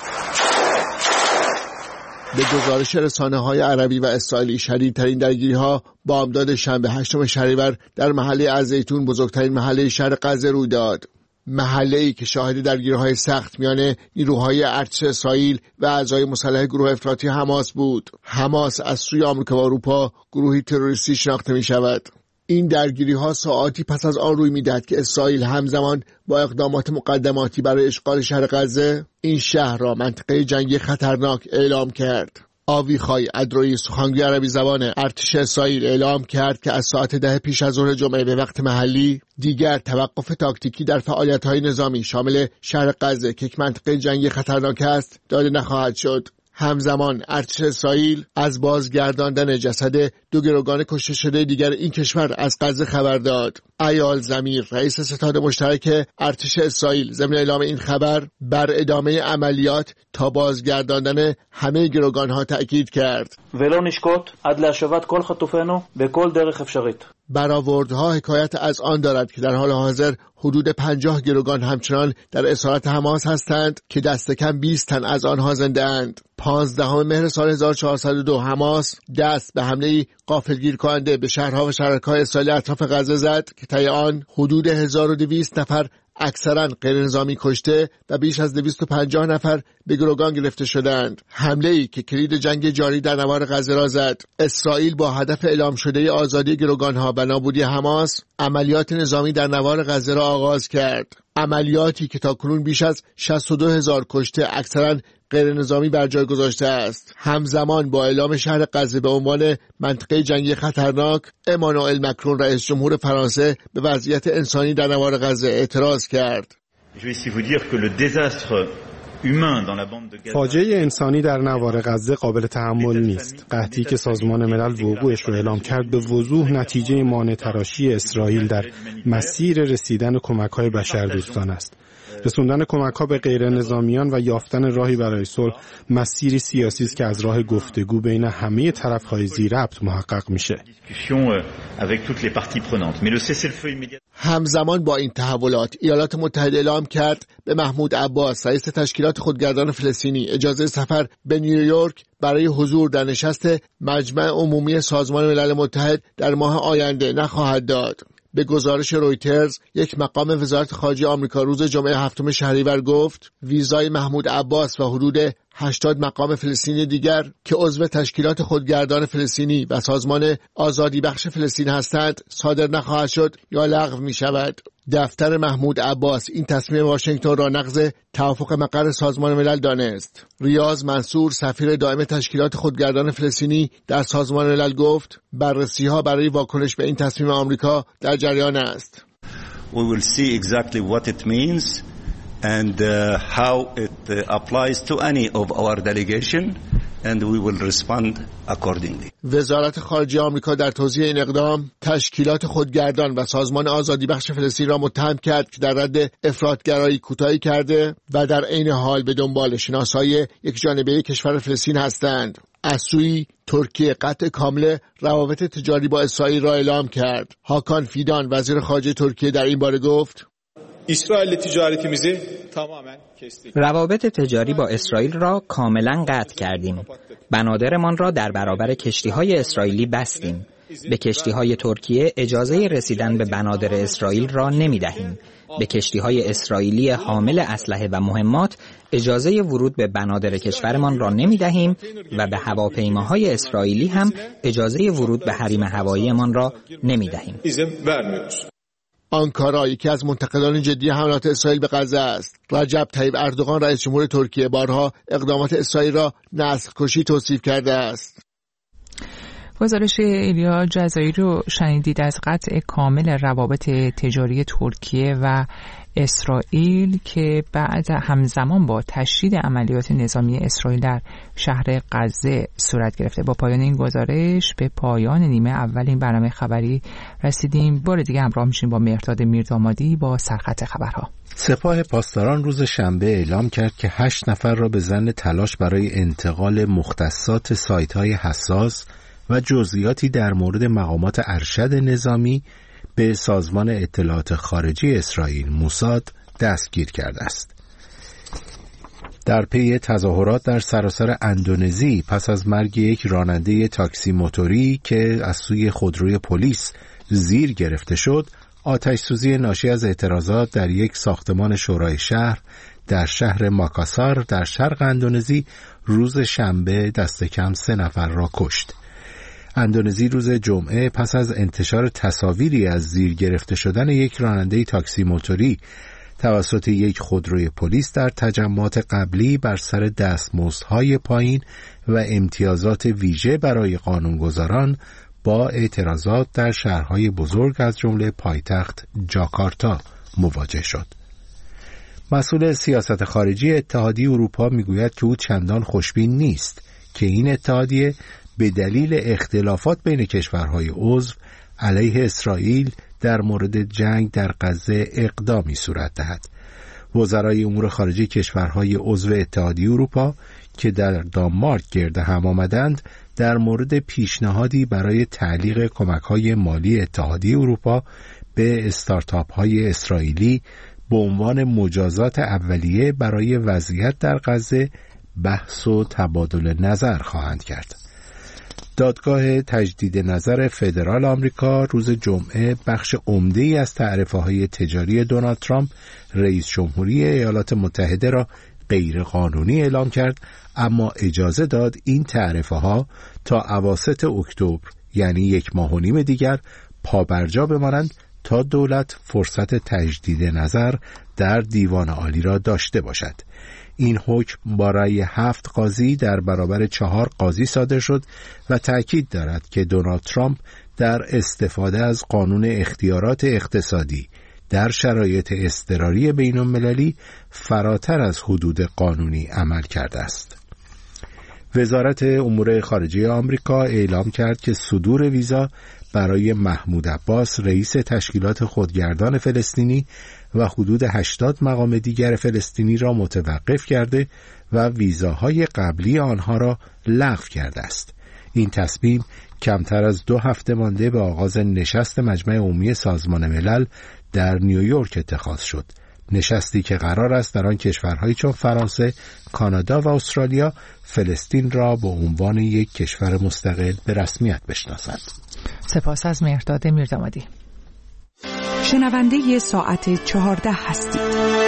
به گزارش رسانه‌های عربی و اسرائیلی، شدیدترین درگیری‌ها بامداد شنبه هشتم شهریور در محله الزیتون، بزرگترین محله شهر غزه، روی داد. محله‌ای که شاهد درگیری‌های سخت میان نیروهای ارتش اسرائیل و اعضای مسلح گروه افراطی حماس بود. حماس از سوی آمریکا و اروپا گروهی تروریستی شناخته می‌شود. این درگیری‌ها ساعاتی پس از آن روی می‌دهد که اسرائیل همزمان با اقدامات مقدماتی برای اشغال شهر غزه این شهر را منطقه جنگی خطرناک اعلام کرد. آویخای ادروی، سخنگوی عربی زبان ارتش اسرائیل، اعلام کرد که از ساعت ده پیش از ظهر جمعه به وقت محلی دیگر توقف تاکتیکی در فعالیت‌های نظامی شامل شهر غزه که یک منطقه جنگی خطرناک است داده نخواهد شد. همزمان ارتش اسرائیل از بازگرداندن جسد دو گروگان کشته شده دیگر این کشور از غزه خبر داد. ایال زمیر، رئیس ستاد مشترک ارتش اسرائیل، ضمن اعلام این خبر بر ادامه عملیات تا بازگرداندن همه گروگان‌ها تأکید کرد. ולא נשקוט עד להשבת כל חטופינו בכל דרך אפשרית. برآوردها حکایت از آن دارد که در حال حاضر حدود پنجاه گروگان همچنان در اسارت حماس هستند که دست کم بیست تن از آنها زنده اند. پانزدهم مهر سال هزار و چهارصد و دو حماس دست به حمله غافلگیر کننده به شهرها و شهرک‌های اسرائیل اطراف غزه زد که طی آن حدود هزار و دویست نفر اکثرا غیر نظامی کشته و بیش از دویست و پنجاه نفر به گروگان گرفته شدند. حمله‌ای که کلید جنگ جاری در نوار غزه را زد. اسرائیل با هدف اعلام شده آزادی گروگان‌ها و نابودی حماس عملیات نظامی در نوار غزه را آغاز کرد. عملیاتی که تاکنون بیش از شصت و دو هزار کشته اکثرا غیر نظامی بر جای گذاشته است. همزمان با اعلام شهر غزه به عنوان منطقه جنگی خطرناک، امانوئل مکرون رئیس جمهور فرانسه به وضعیت انسانی در نوار غزه اعتراض کرد. فاجعه انسانی در نوار غزه قابل تحمل نیست. قحطی که سازمان ملل وقوعش رو اعلام کرد به وضوح نتیجه مانع تراشی اسرائیل در مسیر رسیدن کمک‌های بشردوستان است. رسوندن کمک‌ها به غیر نظامیان و یافتن راهی برای صلح مسیری سیاسی است که از راه گفتگو بین همه طرف‌های ذی‌ربط محقق میشه. همزمان با این تحولات، ایالات متحده اعلام کرد به محمود عباس، رئیس تشکیلات خودگردان فلسطینی، اجازه سفر به نیویورک برای حضور در نشست مجمع عمومی سازمان ملل متحد در ماه آینده نخواهد داد. به گزارش رویترز، یک مقام وزارت خارجه آمریکا روز جمعه هفتم شهریور گفت ویزای محمود عباس و حدود هشتاد مقام فلسطینی دیگر که عضو تشکیلات خودگردان فلسطینی و سازمان آزادی بخش فلسطین هستند صادر نخواهد شد یا لغو می شود. دفتر محمود عباس این تصمیم واشنگتن را نقض توافق مقر سازمان ملل دانست. ریاض منصور، سفیر دائم تشکیلات خودگردان فلسطینی در سازمان ملل گفت بررسی‌ها برای واکنش به این تصمیم آمریکا در جریان است. We will see exactly what it means and uh, how it uh, applies to any of our delegation and we will respond accordingly. وزارت خارجه آمریکا در توضیح این اقدام تشکیلات خودگردان و سازمان آزادی بخش فلسطین را متهم کرد که در رد افراطگرایی کوتاهی کرده و در عین حال به دنبال شناسایی یک جانبه کشور فلسطین هستند. از سوی ترکیه قطع کامل روابط تجاری با اسرائیل را اعلام کرد. هاکان فیدان وزیر خارجه ترکیه در این باره گفت: İsrail ticaretimizi tamamen kestik. روابط تجاری با اسرائیل را کاملا قطع کردیم. بنادرمان را در برابر کشتی‌های اسرائیلی بستیم. به کشتی‌های ترکیه اجازه رسیدن به بنادر اسرائیل را نمی‌دهیم. به کشتی‌های اسرائیلی حامل اسلحه و مهمات اجازه ورود به بنادر کشورمان را نمی‌دهیم و به هواپیماهای اسرائیلی هم اجازه ورود به حریم هواییمان را نمی‌دهیم. آنکارا یکی از منتقدان جدی حملات اسرائیل به غزه است. رجب طیب اردوغان رئیس جمهور ترکیه بارها اقدامات اسرائیل را نسل کشی توصیف کرده است. گزارش ایلیا جزایی رو شنیدید از قطع کامل روابط تجاری ترکیه و اسرائیل که بعد همزمان با تشدید عملیات نظامی اسرائیل در شهر غزه صورت گرفته. با پایان این گزارش به پایان نیمه اول این برنامه خبری رسیدیم. بار دیگه همراه میشیم با مهرداد میردامادی با سرخط خبرها. سپاه پاسداران روز شنبه اعلام کرد که هشت نفر را به ظن تلاش برای انتقال مختصات سایت‌های حساس و جزئیاتی در مورد مقامات ارشد نظامی به سازمان اطلاعات خارجی اسرائیل موساد دستگیر کرده است. در پی تظاهرات در سراسر اندونزی پس از مرگ یک راننده تاکسی موتوری که از سوی خودروی پلیس زیر گرفته شد، آتش سوزی ناشی از اعتراضات در یک ساختمان شورای شهر در شهر ماکاسار در شرق اندونزی روز شنبه دست کم سه نفر را کشت. اندونزی روز جمعه پس از انتشار تصاویری از زیر گرفته شدن یک راننده تاکسی موتوری توسط یک خودروی پلیس در تجمعات قبلی بر سر دستمزدهای پایین و امتیازات ویژه برای قانونگذاران با اعتراضات در شهرهای بزرگ از جمله پایتخت جاکارتا مواجه شد. مسئول سیاست خارجی اتحادیه اروپا میگوید که او چندان خوشبین نیست که این اتحادیه به دلیل اختلافات بین کشورهای عضو علیه اسرائیل در مورد جنگ در غزه اقدامی صورت دهد. وزرای امور خارجه کشورهای عضو اتحادیه اروپا که در دانمارک گرد هم آمدند در مورد پیشنهادی برای تعلیق کمک‌های مالی اتحادیه اروپا به استارتاپ‌های اسرائیلی به عنوان مجازات اولیه برای وضعیت در غزه بحث و تبادل نظر خواهند کرد. دادگاه تجدید نظر فدرال آمریکا روز جمعه بخش عمده‌ای از تعرفه‌های تجاری دونالد ترامپ رئیس جمهوری ایالات متحده را غیر قانونی اعلام کرد، اما اجازه داد این تعرفه‌ها تا اواسط اکتبر یعنی یک ماه و نیم دیگر پابرجا بمانند تا دولت فرصت تجدید نظر در دیوان عالی را داشته باشد. این حکم با رأی هفت قاضی در برابر چهار قاضی صادر شد و تأکید دارد که دونالد ترامپ در استفاده از قانون اختیارات اقتصادی در شرایط اضطراری بین المللی فراتر از حدود قانونی عمل کرده است. وزارت امور خارجه آمریکا اعلام کرد که صدور ویزا برای محمود عباس رئیس تشکیلات خودگردان فلسطینی و حدود هشتاد مقام دیگر فلسطینی را متوقف کرده و ویزاهای قبلی آنها را لغو کرده است. این تصمیم کمتر از دو هفته مانده به آغاز نشست مجمع عمومی سازمان ملل در نیویورک اتخاذ شد. نشستی که قرار است در آن کشورهایی چون فرانسه، کانادا و استرالیا فلسطین را به عنوان یک کشور مستقل به رسمیت بشناسند. سپاس از مهرداد میردامادی. شنونده ساعت چهارده هستید.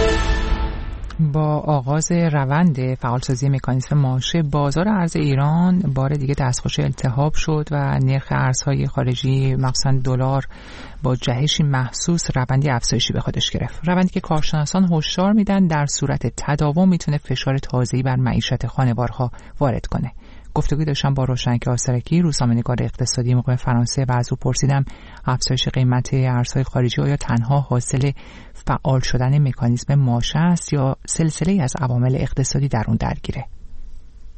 با آغاز روند فعالسازی مکانیزم ماشه بازار ارز ایران بار دیگه دستخوش التهاب شد و نرخ ارزهای خارجی مخصوصاً دلار با جهشی محسوس روندی افزایشی به خودش گرفت. روندی که کارشناسان هشدار میدن در صورت تداوم میتونه فشار تازه‌ای بر معیشت خانوارها وارد کنه. گفتگوی داشتم با روشنک آسرکی، روزنامه‌نگار اقتصادی مقیم فرانسه و از او پرسیدم افزایش قیمت ارزهای خارجی آیا تنها حاصل فعال شدن مکانیزم ماشه است یا سلسله‌ای از عوامل اقتصادی در اون درگیره؟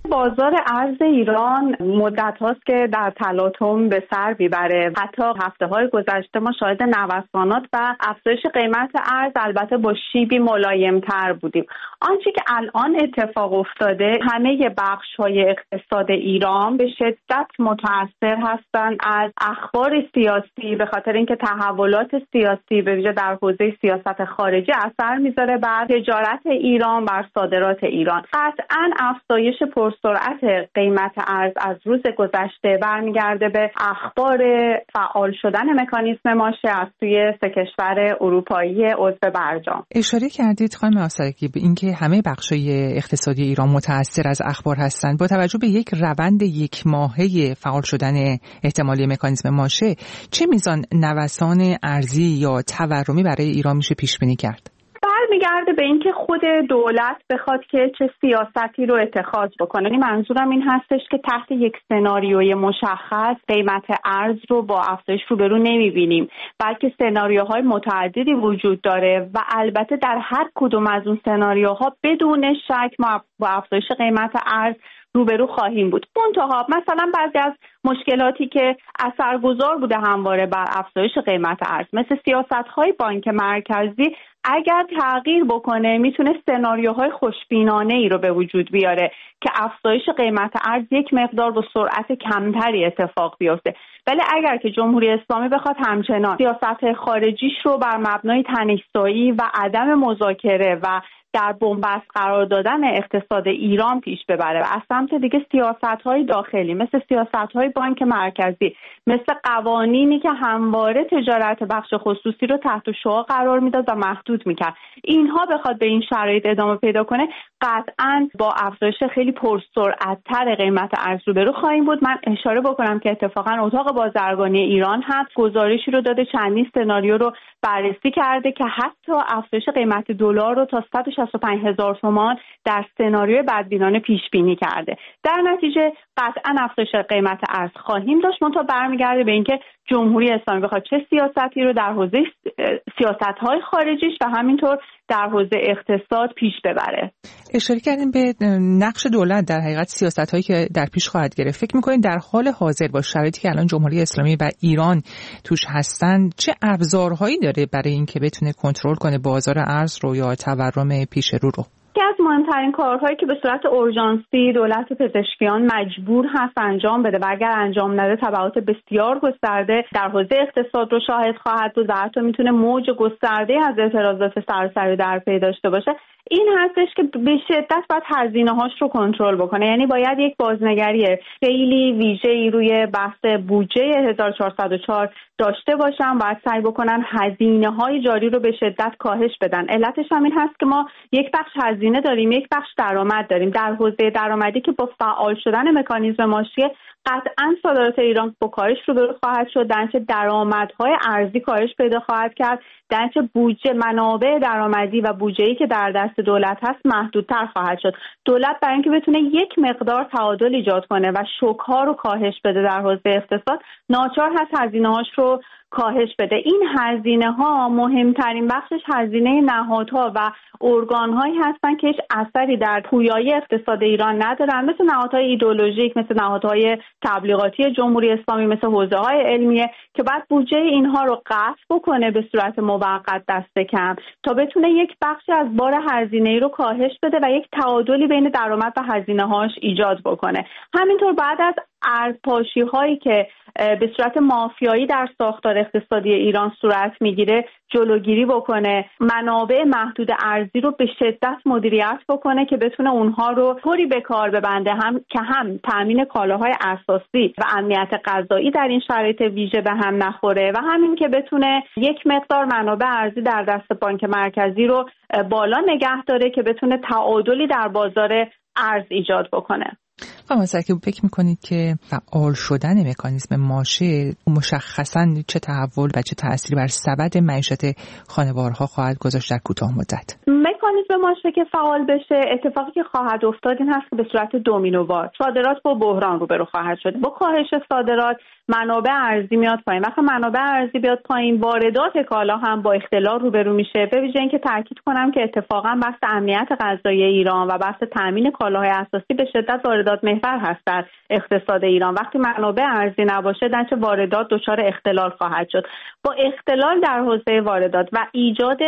بازار ارز ایران مدت هاست که در تلاطم به سر میبره. حتی هفته های گذشته ما شاهد نوسانات و افزایش قیمت ارز البته با شیبی ملایم تر بودیم. آنچه که الان اتفاق افتاده، همه بخش های اقتصاد ایران به شدت متاثر هستند از اخبار سیاسی، به خاطر اینکه تحولات سیاسی به ویژه در حوزه سیاست خارجی اثر میذاره بر تجارت ایران، بر صادرات ایران. قطعاً افزایش پرسرعت قیمت ارز از روز گذشته برمیگرده به اخبار فعال شدن مکانیزم ماشه از سوی سه کشور اروپایی عضو برجام. اشاره کردید خانم آسارکی به اینکه همه بخش‌های اقتصادی ایران متأثر از اخبار هستند. با توجه به یک روند یک ماهه فعال شدن احتمالی مکانیزم ماشه، چه میزان نوسان ارزی یا تورمی برای ایران میشه پیش بینی کرد؟ برمیگرده به اینکه خود دولت بخواد که چه سیاستی رو اتخاذ بکنه. یعنی منظورم این هستش که تحت یک سناریوی مشخص قیمت ارز رو با افزایش روبرو نمیبینیم، بلکه سناریوهای متعددی وجود داره و البته در هر کدوم از اون سناریوها بدون شک ما با افزایش قیمت ارز روبرو خواهیم بود. منتها مثلا بعضی از مشکلاتی که اثرگذار بوده همواره بر افزایش قیمت ارز، مثل سیاست‌های بانک مرکزی، اگر تغییر بکنه میتونه سناریوهای خوشبینانه‌ای رو به وجود بیاره که افزایش قیمت ارز یک مقدار با سرعت کمتری اتفاق بیفته. ولی اگر که جمهوری اسلامی بخواد همچنان سیاست خارجیش رو بر مبنای تنش‌زایی و عدم مذاکره و در بنبست قرار دادن اقتصاد ایران پیش ببره و از سمت دیگه سیاست‌های داخلی مثل سیاست‌های بانک مرکزی، مثل قوانینی که همواره تجارت بخش خصوصی رو تحت شعاع قرار میداد و محدود میکرد، اینها بخواد به این شرایط ادامه پیدا کنه، قطعاً با افزایش خیلی پرسرعت‌تر قیمت ارز روبرو خواهیم بود. من اشاره بکنم که اتفاقاً اتاق بازرگانی ایران هم گزارشی رو داده، چندین سناریو رو بررسی کرده که حتی افزایش قیمت دلار رو تا صد و شصت و پنج هزار تومان در سناریوی بدبینانه پیش بینی کرده. در نتیجه قطعاً افزایش قیمت ارز خواهیم داشت، منتها برمیگرده به اینکه جمهوری اسلامی بخواد چه سیاستی رو در حوزه سیاست‌های خارجیش و همینطور در حوزه اقتصاد پیش ببره. اشاره کردیم به نقش دولت در حقیقت سیاست‌هایی که در پیش خواهد گرفت. فکر می‌کنید در حال حاضر با شرایطی که الان جمهوری اسلامی و ایران توش هستند، چه ابزارهایی داره برای اینکه بتونه کنترل کنه بازار ارز رو یا تورم پیش رو رو؟ یکی از مهمترین کارهایی که به صورت اورژانسی دولت پزشکیان مجبور هست انجام بده و اگر انجام نده تبعات بسیار گسترده در حوزه اقتصاد رو شاهد خواهد بود و حتی میتونه موج گسترده از اعتراضات سراسری در پی داشته باشه، این هستش که به شدت باید هزینه‌هاش رو کنترل بکنه. یعنی باید یک بازنگری خیلی ویژه‌ای روی بحث بودجه هزار و چهارصد و چهار داشته باشن، باید سعی بکنن هزینه‌های جاری رو به شدت کاهش بدن. علتش هم این هست که ما یک بخش هزینه داریم، یک بخش درآمد داریم. در حوزه درآمدی که با فعال شدن مکانیزم ماشه قطعاً صادرات ایران با کاهش روبرو خواهد شد، درنچه درآمدهای ارزی کاهش پیدا خواهد کرد، درنچه بودجه منابع درآمدی و بودجه‌ای که در دست دولت هست محدودتر خواهد شد. دولت برای اینکه بتونه یک مقدار تعادل ایجاد کنه و شوک‌ها رو کاهش بده در حوزه اقتصاد، ناچار هست هزینه‌هاش رو کاهش بده. این هزینه ها مهمترین بخشش هزینه نهادها و ارگان‌هایی هستن که هیچ اثری در پویایی اقتصاد ایران ندارن، مثل نهادهای ایدئولوژیک، مثل نهادهای تبلیغاتی جمهوری اسلامی، مثل حوزه‌های علمیه که بعد بودجه اینها رو قطع بکنه به صورت موقت دست کم تا بتونه یک بخشی از بار هزینه‌ای رو کاهش بده و یک تعادلی بین درآمد و هزینه‌هاش ایجاد بکنه. همینطور بعد از ارزپاشی‌هایی که به صورت مافیایی در ساختار اقتصادی ایران صورت میگیره جلوگیری بکنه، منابع محدود ارزی رو به شدت مدیریت بکنه که بتونه اونها رو طوری به کار ببنده هم که هم تامین کالاهای اساسی و امنیت غذایی در این شرایط ویژه به هم نخوره و همین که بتونه یک مقدار منابع ارزی در دست بانک مرکزی رو بالا نگه داره که بتونه تعادلی در بازار ارز ایجاد بکنه. خانم آسارکی، فکر میکنید که فعال شدن مکانیزم ماشه مشخصاً چه تحول و چه تأثیری بر سبد معیشت خانوارها خواهد گذاشت در کوتاه مدت؟ مکانیزم ماشه که فعال بشه، اتفاقی که خواهد افتاد این هست که به صورت دومینووار صادرات با بحران روبرو خواهد شد. با کاهش صادرات منابع ارزی میاد پایین. وقتی منابع ارزی بیاد پایین، واردات کالا هم با اختلال روبرو میشه. به ویژه اینکه تاکید کنم که اتفاقا بحث امنیت غذایی ایران و بحث تامین کالاهای اساسی به شدت واردات محور هست در اقتصاد ایران. وقتی منابع ارزی نباشه، درچه واردات دچار اختلال خواهد شد. با اختلال در حوزه واردات و ایجاد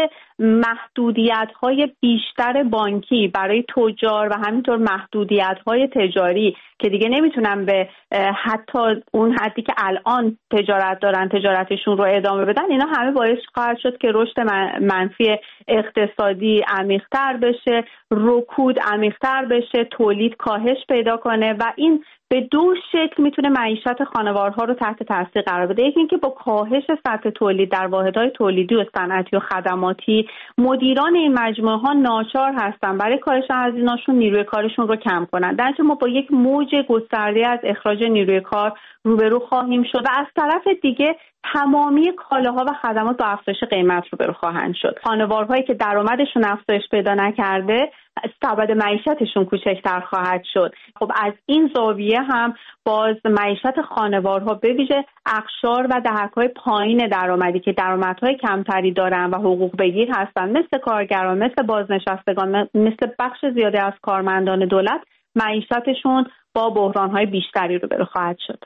محدودیت‌های بیشتر بانکی برای تجار و همینطور محدودیت‌های تجاری که دیگه نمیتونن به حتی اون حدی که الان تجارت دارن تجارتشون رو ادامه بدن، اینا همه باعث خواهد شد که رشد منفی اقتصادی عمیق‌تر بشه، رکود عمیق‌تر بشه، تولید کاهش پیدا کنه و این به دو شکل میتونه معیشت خانوارها رو تحت تاثیر قرار بده. یکی اینکه با کاهش سطح تولید در واحدهای تولیدی و صنعتی و خدماتی، مدیران این مجموعه ها ناچار هستن برای کاهش هزینه‌شون نیروی کارشون رو کم کنن. در نتیجه ما با یک موج گسترده از اخراج نیروی کار روبرو خواهیم شد و از طرف دیگه تمامی کالاها و خدمات با افزایش قیمت روبرو خواهند شد. خانوارهایی که درآمدشون افزایش پیدا نکرده، سبد معیشتشون کوچکتر خواهد شد. خب از این زاویه هم باز معیشت خانوارها به ویژه اقشار و دهک‌های پایین درآمدی که درآمدهای کمتری دارن و حقوق بگیر هستن، مثل کارگران، مثل بازنشستگان، مثل بخش زیادی از کارمندان دولت، معیشتشون با بحران‌های بیشتری روبرو خواهد شد.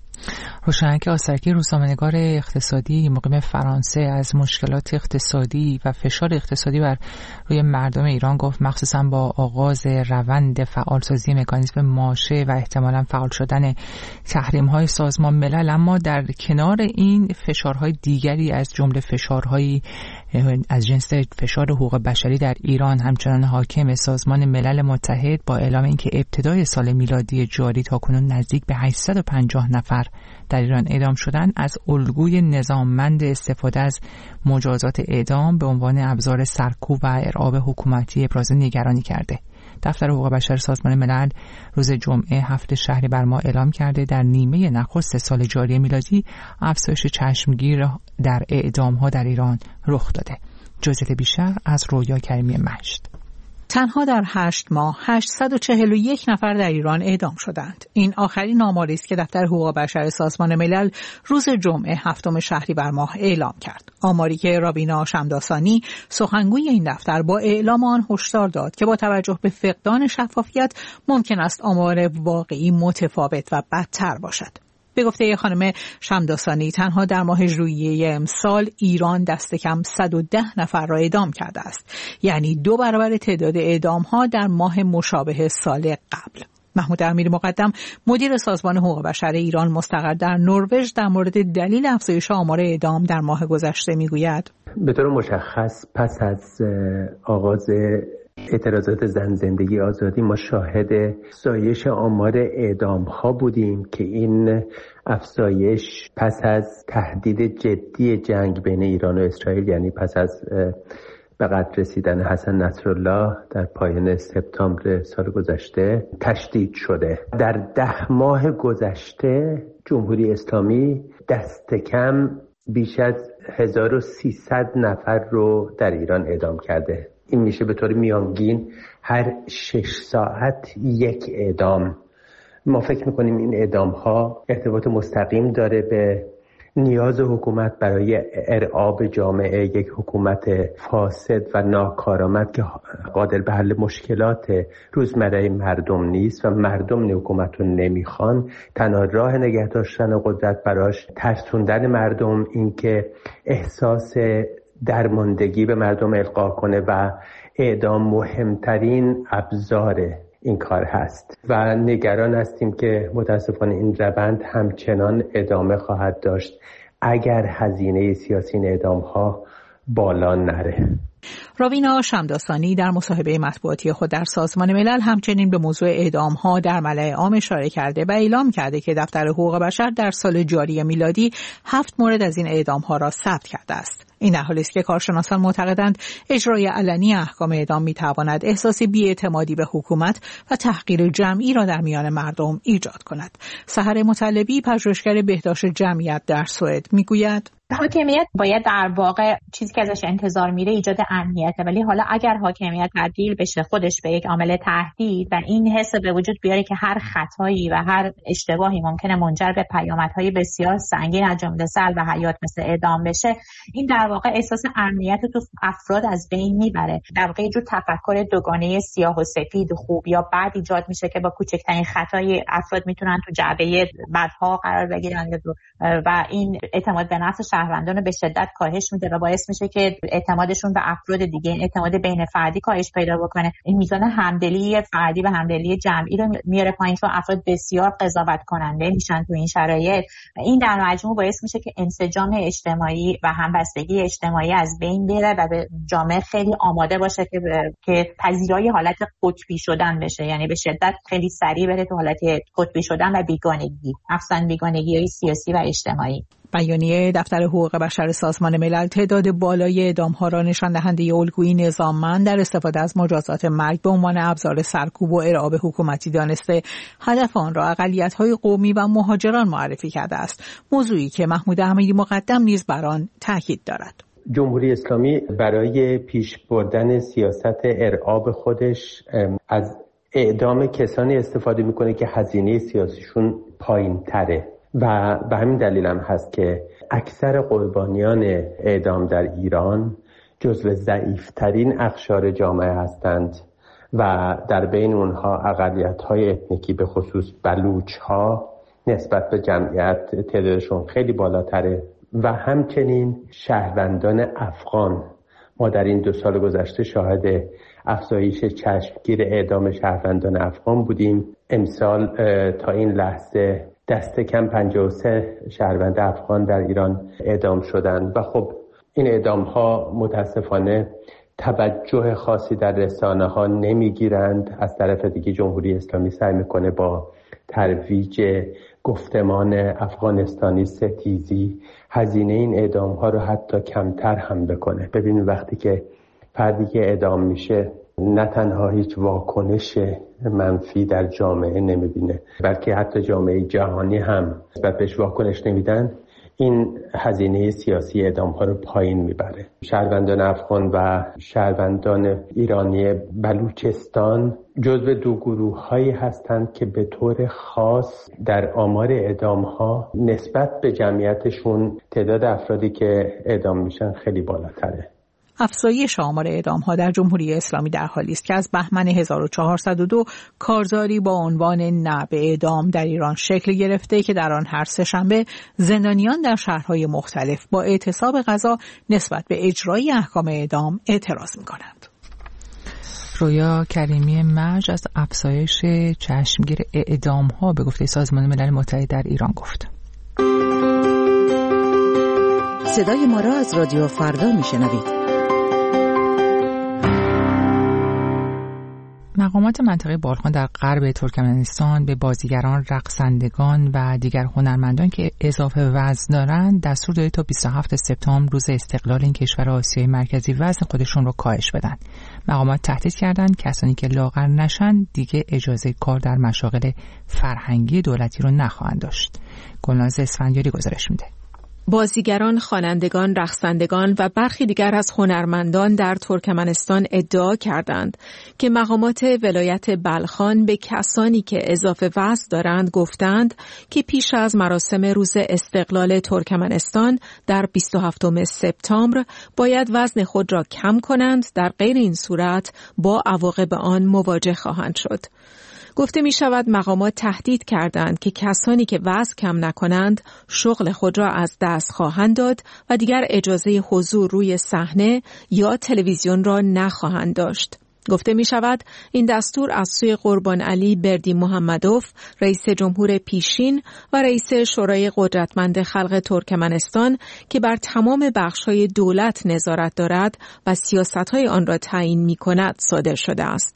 روشنک آسترکی، روزنامه‌نگار اقتصادی مقیم فرانسه، از مشکلات اقتصادی و فشار اقتصادی بر روی مردم ایران گفت مخصوصا با آغاز روند فعالسازی مکانیزم ماشه و احتمالاً فعال شدن تحریم‌های سازمان ملل، اما در کنار این فشارهای دیگری از جمله فشارهای از جنس فشار حقوق بشری در ایران همچنان حاکم. سازمان ملل متحد با اعلام اینکه ابتدای سال میلادی جاری تاکنون نزدیک به هشتصد و پنجاه نفر در ایران اعدام شدن، از الگوی نظاممند استفاده از مجازات اعدام به عنوان ابزار سرکوب و ارعاب حکومتی ابراز نگرانی کرده. دفتر حقوق بشر سازمان ملل روز جمعه هفت شهریور ماه اعلام کرده در نیمه نخست سال جاری میلادی افزایش چشمگیر در اعدام‌ها در ایران رخ داده. جزئیات بیشتر از رویا کریمی مشت. تنها در هشت ماه هشتصد و چهل و یک نفر در ایران اعدام شدند. این آخرین آماری است که دفتر حقوق بشر سازمان ملل روز جمعه هفتم شهریور ماه اعلام کرد. آماری که رابینا شمداسانی سخنگوی این دفتر با اعلام آن هشدار داد که با توجه به فقدان شفافیت ممکن است آمار واقعی متفاوت و بدتر باشد. به گفته خانم شمداسانی، تنها در ماه ژوئیه امسال ایران دست کم صد و ده نفر را اعدام کرده است، یعنی دو برابر تعداد اعدام‌ها در ماه مشابه سال قبل. محمود امیری مقدم، مدیر سازمان حقوق بشر ایران مستقر در نروژ، در مورد دلیل افزایش آمار اعدام در ماه گذشته میگوید: به طور مشخص پس از آغاز اعتراضات زن زندگی آزادی ما شاهد افزایش آمار اعدام ها بودیم که این افزایش پس از تهدید جدی جنگ بین ایران و اسرائیل، یعنی پس از به قتل رسیدن حسن نصرالله در پایان سپتامبر سال گذشته تشدید شده. در ده ماه گذشته جمهوری اسلامی دست کم بیش از هزار و سیصد نفر رو در ایران اعدام کرده. این میشه به طور میانگین هر شش ساعت یک اعدام. ما فکر میکنیم این اعدام ها ارتباط مستقیم داره به نیاز حکومت برای ارعاب جامعه، یک حکومت فاسد و ناکارآمد که قادر به حل مشکلات روزمره مردم نیست و مردم حکومت رو نمیخوان. تنها راه نگه داشتن قدرت براش ترسوندن مردم، اینکه احساس درماندگی به مردم القا کنه و اعدام مهمترین ابزار این کار هست و نگران هستیم که متاسفانه این روند همچنان ادامه خواهد داشت اگر هزینه سیاسی این اعدام ها بالا نره. رابینا شمداسانی در مصاحبه مطبوعاتی خود در سازمان ملل همچنین به موضوع اعدام ها در ملأ عام اشاره کرده و اعلام کرده که دفتر حقوق بشر در سال جاری میلادی هفت مورد از این اعدام ها را ثبت کرده است. این در حالی است که کارشناسان معتقدند اجرای علنی احکام اعدام میتواند احساس بی‌اعتمادی به حکومت و تحقیر جمعی را در میان مردم ایجاد کند. سحر مطلبی، پژوهشگر بهداشت جمعیت در سوئد، میگوید حاکمیت باید در واقع چیزی که ازش انتظار میره ایجاد امنیته، ولی حالا اگر حاکمیت تبدیل بشه خودش به یک عامل تهدید و این حس به وجود بیاره که هر خطایی و هر اشتباهی ممکنه منجر به پیامدهای بسیار سنگین از جمله سلب حیات مثل اعدام بشه، این در واقع احساس امنیت تو افراد از بین میبره. در واقع یه جور تفکر دوگانه سیاه و سفید، خوب یا بد ایجاد میشه که با کوچکترین خطای افراد میتونن تو جعبه بدها قرار بگیرن و این اعتماد به نفس شهروندان به شدت کاهش میده و باعث میشه که اعتمادشون به افراد دیگه، اعتماد بین فردی کاهش پیدا بکنه. این میزان همدلی فردی و همدلی جمعی رو میاره پایین چون افراد بسیار قضاوت کننده میشن تو این شرایط. این در مجموع باعث میشه که انسجام اجتماعی و همبستگی اجتماعی از بین بره و به جامعه خیلی آماده باشه که ب... که پذیرای حالت قطبی شدن بشه، یعنی به شدت خیلی سریع بره تو حالت قطبی شدن و بیگانگی، افزایش بیگانگی‌های سیاسی و اجتماعی. بیانیه دفتر حقوق بشر سازمان ملل تعداد بالای اعدام‌ها را نشان دهنده الگویی نظاممند در استفاده از مجازات مرگ به عنوان ابزار سرکوب و ارعاب حکومتی دانسته، هدف آن را اقلیت‌های قومی و مهاجران معرفی کرده است، موضوعی که محمود احمدی مقدم نیز بر آن تاکید دارد. جمهوری اسلامی برای پیش بردن سیاست ارعاب خودش از اعدام کسانی استفاده میکنه که هزینه سیاسیشون پایین تره و به همین دلیل هم هست که اکثر قربانیان اعدام در ایران جزو ضعیفترین اقشار جامعه هستند و در بین اونها اقلیت‌های اتنیکی به خصوص بلوچ‌ها نسبت به جمعیت تعدادشون خیلی بالاتره و همچنین شهروندان افغان. ما در این دو سال گذشته شاهد افزایش چشمگیر اعدام شهروندان افغان بودیم. امسال تا این لحظه دست کم پنجاه و سه شهروند افغان در ایران اعدام شدند و خب این اعدام ها متاسفانه توجه خاصی در رسانه ها نمیگیرند. از طرف دیگه جمهوری اسلامی سعی میکنه با ترویج گفتمان افغانستانی ستیزی هزینه این اعدام ها رو حتی کمتر هم بکنه. ببینید وقتی که فردی که اعدام میشه نه تنها هیچ واکنش منفی در جامعه نمیبینه بلکه حتی جامعه جهانی هم نسبت بهش واکنش نمیدن، این هزینه سیاسی اعدام ها رو پایین میبره. شهروندان افغان و شهروندان ایرانی بلوچستان جزو دو گروه هایی هستند که به طور خاص در آمار اعدام ها نسبت به جمعیتشون تعداد افرادی که اعدام میشن خیلی بالاتره. افزایش آمار اعدام‌ها در جمهوری اسلامی در حالی است که از بهمن هزار و چهارصد و دو کارزاری با عنوان نه به اعدام در ایران شکل گرفته که در آن هر سه‌شنبه زندانیان در شهرهای مختلف با اعتصاب قضا نسبت به اجرای احکام اعدام اعتراض می‌کنند. رویا کریمی مج از افزایش چشمگیر اعدام‌ها به گفته سازمان ملل متحد در ایران گفت. صدای ما را از رادیو فردا میشنوید. مقامات منطقه بالخان در غرب ترکمنستان به بازیگران، رقصندگان و دیگر هنرمندان که اضافه وزن دارند دستور داده تا بیست و هفتم سپتامبر روز استقلال این کشور آسیای مرکزی وزن خودشون رو کاهش بدن. مقامات تهدید کردند کسانی که لاغر نشن دیگه اجازه کار در مشاغل فرهنگی دولتی رو نخواهند داشت. گلناز اسفندیاری گزارش میده. بازیگران، خوانندگان، رقصندگان و برخی دیگر از هنرمندان در ترکمنستان ادعا کردند که مقامات ولایت بلخان به کسانی که اضافه وزن دارند گفتند که پیش از مراسم روز استقلال ترکمنستان در بیست و هفتم سپتامبر باید وزن خود را کم کنند، در غیر این صورت با عواقب آن مواجه خواهند شد. گفته می شود مقامات تهدید کردند که کسانی که وزن کم نکنند شغل خود را از دست خواهند داد و دیگر اجازه حضور روی صحنه یا تلویزیون را نخواهند داشت. گفته می شود این دستور از سوی قربان علی بردی محمدوف، رئیس جمهور پیشین و رئیس شورای قدرتمند خلق ترکمنستان که بر تمام بخش‌های دولت نظارت دارد و سیاست‌های آن را تعیین می‌کند صادر شده است.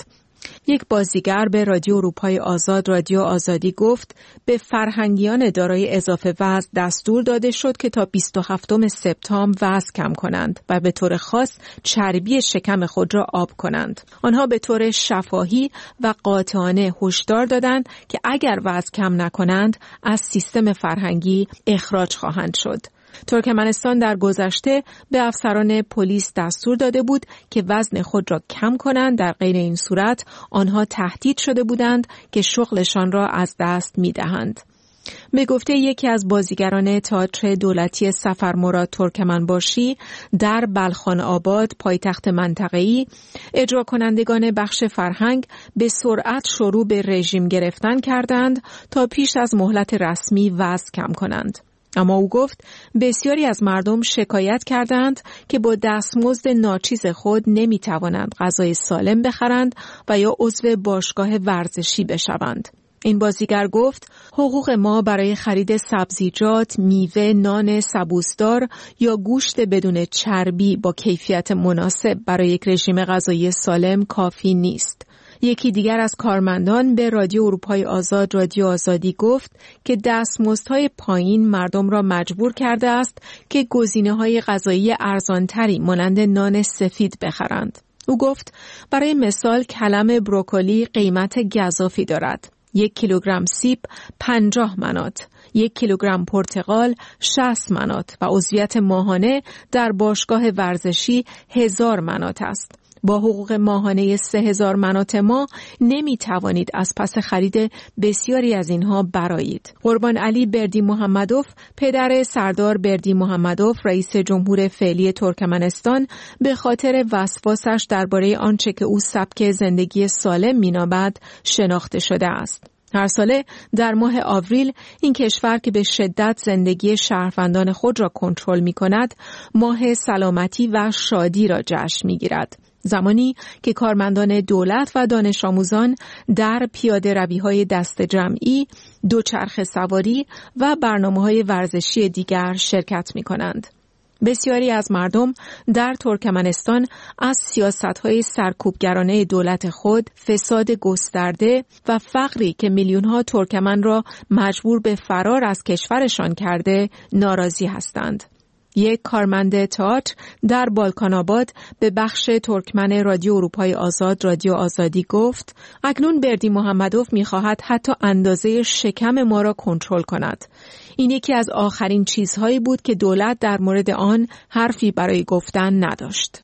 یک بازیگر به رادیو اروپای آزاد رادیو آزادی گفت به فرهنگیان دارای اضافه وزن دستور داده شد که تا بیست و هفتم سپتامبر وزن کم کنند و به طور خاص چربی شکم خود را آب کنند. آنها به طور شفاهی و قاطعانه هشدار دادند که اگر وزن کم نکنند از سیستم فرهنگی اخراج خواهند شد. ترکمنستان در گذشته به افسران پلیس دستور داده بود که وزن خود را کم کنند، در غیر این صورت آنها تهدید شده بودند که شغلشان را از دست می‌دهند. به گفته یکی از بازیگران تئاتر دولتی سفرمراد ترکمنباشی در بلخان آباد پایتخت منطقه‌ای، اجرا کنندگان بخش فرهنگ به سرعت شروع به رژیم گرفتن کردند تا پیش از مهلت رسمی وزن کم کنند. اما او گفت بسیاری از مردم شکایت کردند که با دستمزد ناچیز خود نمی توانند غذای سالم بخرند و یا عضو باشگاه ورزشی بشوند. این بازیگر گفت حقوق ما برای خرید سبزیجات، میوه، نان سبوسدار یا گوشت بدون چربی با کیفیت مناسب برای یک رژیم غذایی سالم کافی نیست. یکی دیگر از کارمندان به رادیو اروپای آزاد رادیو آزادی گفت که دستمزدهای پایین مردم را مجبور کرده است که گزینه‌های غذایی ارزانتری مانند نان سفید بخرند. او گفت برای مثال کلم بروکلی قیمت گزافی دارد. یک کیلوگرم سیب پنجاه منات، یک کیلوگرم پرتقال شصت منات و عضویت ماهانه در باشگاه ورزشی هزار منات است. با حقوق ماهانه سه هزار منات ما نمی توانید از پس خرید بسیاری از اینها برآیید. قربان علی بردی محمدوف، پدر سردار بردی محمدوف رئیس جمهور فعلی ترکمنستان، به خاطر وسواسش درباره آنچه که او سبک زندگی سالم مینامد شناخته شده است. هر ساله در ماه آوریل این کشور که به شدت زندگی شهروندان خود را کنترل می کند، ماه سلامتی و شادی را جشن می گیرد. زمانی که کارمندان دولت و دانش آموزان در پیاده روی‌های دست جمعی، دوچرخه سواری و برنامه‌های ورزشی دیگر شرکت می‌کنند. بسیاری از مردم در ترکمنستان از سیاست‌های سرکوبگرانه دولت خود، فساد گسترده و فقری که میلیون‌ها ترکمن را مجبور به فرار از کشورشان کرده ناراضی هستند. یک کارمند تئاتر در بالکان آباد به بخش ترکمن رادیو اروپای آزاد رادیو آزادی گفت اکنون بردی محمدوف می‌خواهد حتی اندازه شکم ما را کنترل کند. این یکی از آخرین چیزهایی بود که دولت در مورد آن حرفی برای گفتن نداشت.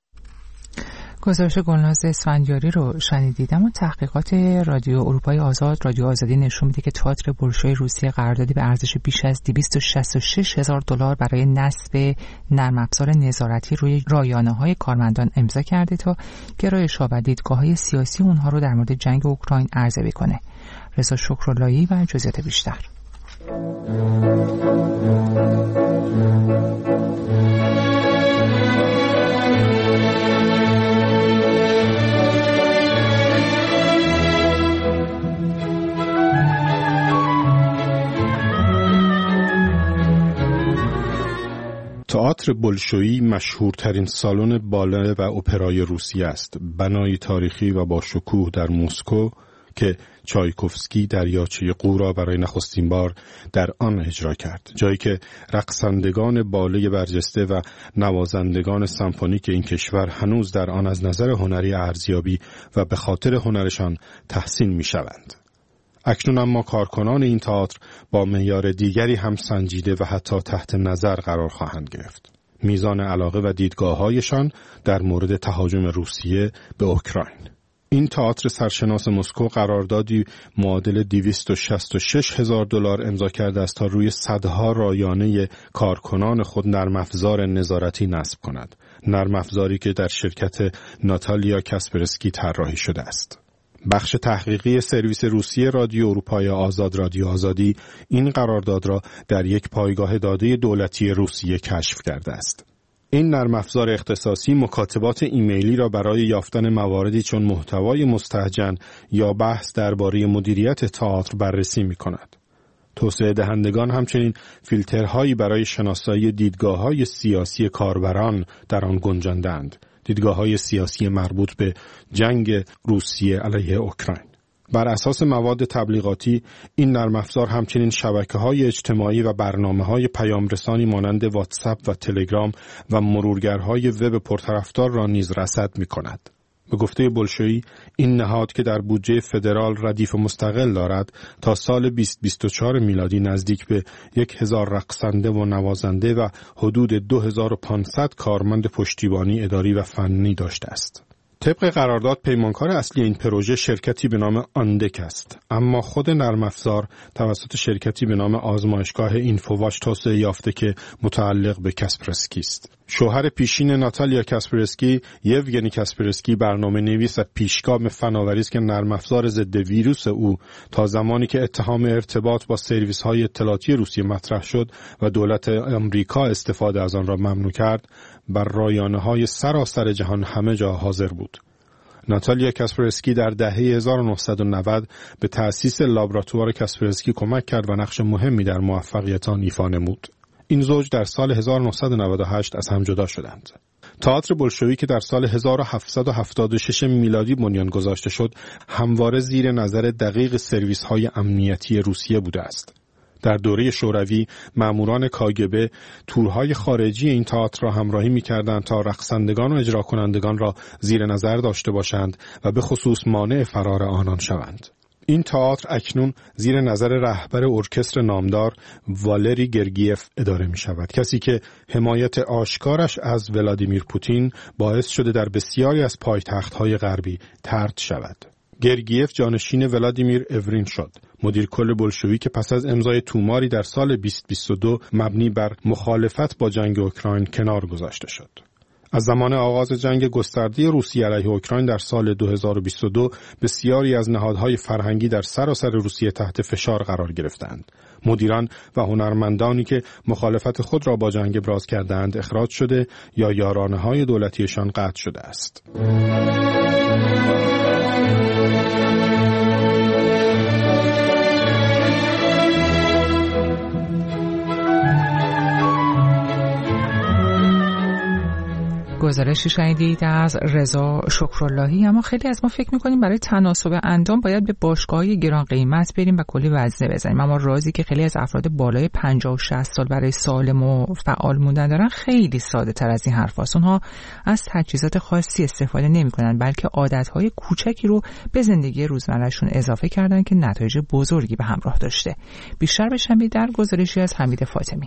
گزارش گلناز اسفندیاری رو شنیدید. اما تحقیقات رادیو اروپای آزاد رادیو آزادی نشون میده که تئاتر بولشوی روسیه قراردادی به ارزش بیش از دویست و شصت و شش هزار دلار برای نصب نرم افزار نظارتی روی رایانه‌های کارمندان امضا کرده تا گرایش‌ها و دیدگاه‌های سیاسی اونها رو در مورد جنگ اوکراین ارزیابی کنه. رضا شکراللهی و جزئیات بیشتر. تئاتر بولشویی مشهورترین سالن باله و اپرای روسیه است. بنای تاریخی و با شکوه در مسکو که چایکوفسکی دریاچه قو را برای نخستین بار در آن اجرا کرد. جایی که رقصندگان باله برجسته و نوازندگان سمفونیک این کشور هنوز در آن از نظر هنری ارزیابی و به خاطر هنرشان تحسین می شوند. اکنون اما کارکنان این تئاتر با معیار دیگری هم سنجیده و حتی تحت نظر قرار خواهند گرفت. میزان علاقه و دیدگاه‌هایشان در مورد تهاجم روسیه به اوکراین. این تئاتر سرشناس مسکو قراردادی معادل دویست و شصت و شش هزار دلار امضا کرده است تا روی صدها رایانه کارکنان خود نرم افزار نظارتی نصب کند. نرم افزاری که در شرکت ناتالیا کاسپرسکی طراحی شده است. بخش تحقیقی سرویس روسیه رادیو اروپای آزاد رادیو آزادی این قرارداد را در یک پایگاه داده دولتی روسیه کشف کرده است. این نرم افزار اختصاصی مکاتبات ایمیلی را برای یافتن مواردی چون محتوای مستهجن یا بحث درباره مدیریت تئاتر بررسی می‌کند. توسعه دهندگان همچنین فیلترهایی برای شناسایی دیدگاه‌های سیاسی کاربران در آن گنجانده‌اند. دیدگاه‌های سیاسی مربوط به جنگ روسیه علیه اوکراین. بر اساس مواد تبلیغاتی این نرم افزار همچنین شبکه‌های اجتماعی و برنامه‌های پیامرسانی مانند واتساپ و تلگرام و مرورگرهای وب پرطرفدار را نیز رصد می‌کند. به گفته بولشویی این نهاد که در بودجه فدرال ردیف مستقل دارد تا سال بیست بیست و چهار میلادی نزدیک به یک هزار رقصنده و نوازنده و حدود دو هزار و پانصد کارمند پشتیبانی اداری و فنی داشته است. طبق قرارداد پیمانکار اصلی این پروژه شرکتی به نام آندک است، اما خود نرم افزار توسط شرکتی به نام آزمایشگاه اینفوواچ توسعه یافته که متعلق به کاسپرسکی است. شوهر پیشین ناتالیا کاسپرسکی، یوگنی کاسپرسکی، برنامه نویس و پیشگام فناوری است که نرم افزار ضد ویروس او تا زمانی که اتهام ارتباط با سرویس‌های اطلاعاتی روسیه مطرح شد و دولت آمریکا استفاده از آن را ممنوع کرد، بر رایانه‌های سراسر جهان همه جا حاضر بود. ناتالیا کاسپرسکی در دهه هزار و نهصد و نود به تأسیس لابراتوار کاسپرسکی کمک کرد و نقش مهمی در موفقیت آن ایفا نمود. این زوج در سال هزار و نهصد و نود و هشت از هم جدا شدند. تئاتر بولشویی که در سال هزار و هفتصد و هفتاد و شش میلادی بنیان گذاشته شد، همواره زیر نظر دقیق سرویس‌های امنیتی روسیه بوده است. در دوره شوروی ماموران کاگبه تورهای خارجی این تئاتر را همراهی می‌کردند تا رقصندگان و اجرا کنندگان را زیر نظر داشته باشند و به خصوص مانع فرار آنان شوند. این تئاتر اکنون زیر نظر رهبر ارکستر نامدار والری گرگیف اداره می شود، کسی که حمایت آشکارش از ولادیمیر پوتین باعث شده در بسیاری از پایتخت‌های غربی طرد شود. گرگیف جانشین ولادیمیر اورین شد، مدیر کل بولشویی که پس از امضای توماری در سال بیست بیست و دو مبنی بر مخالفت با جنگ اوکراین کنار گذاشته شد. از زمان آغاز جنگ گسترده روسیه علیه اوکراین در سال دو هزار و بیست و دو بسیاری از نهادهای فرهنگی در سراسر روسیه تحت فشار قرار گرفتند. مدیران و هنرمندانی که مخالفت خود را با جنگ ابراز کردند اخراج شده یا یارانه‌های دولتیشان قطع شده است. گزارشی شنیدید از رضا شکراللهی. اما خیلی از ما فکر میکنیم برای تناسب اندام باید به باشگاه‌های گران قیمت بریم و کلی وزنه بزنیم، اما رازی که خیلی از افراد بالای پنجاه و شصت سال برای سالم و فعال موندن دارن خیلی ساده تر از این حرفاست. اونها از تجهیزات خاصی استفاده نمیکنن، بلکه عادتهای کوچکی رو به زندگی روزمرهشون اضافه کردن که نتایج بزرگی به همراه داشته. بیشتر بشنوید در گزارشی از حمید فاطمی.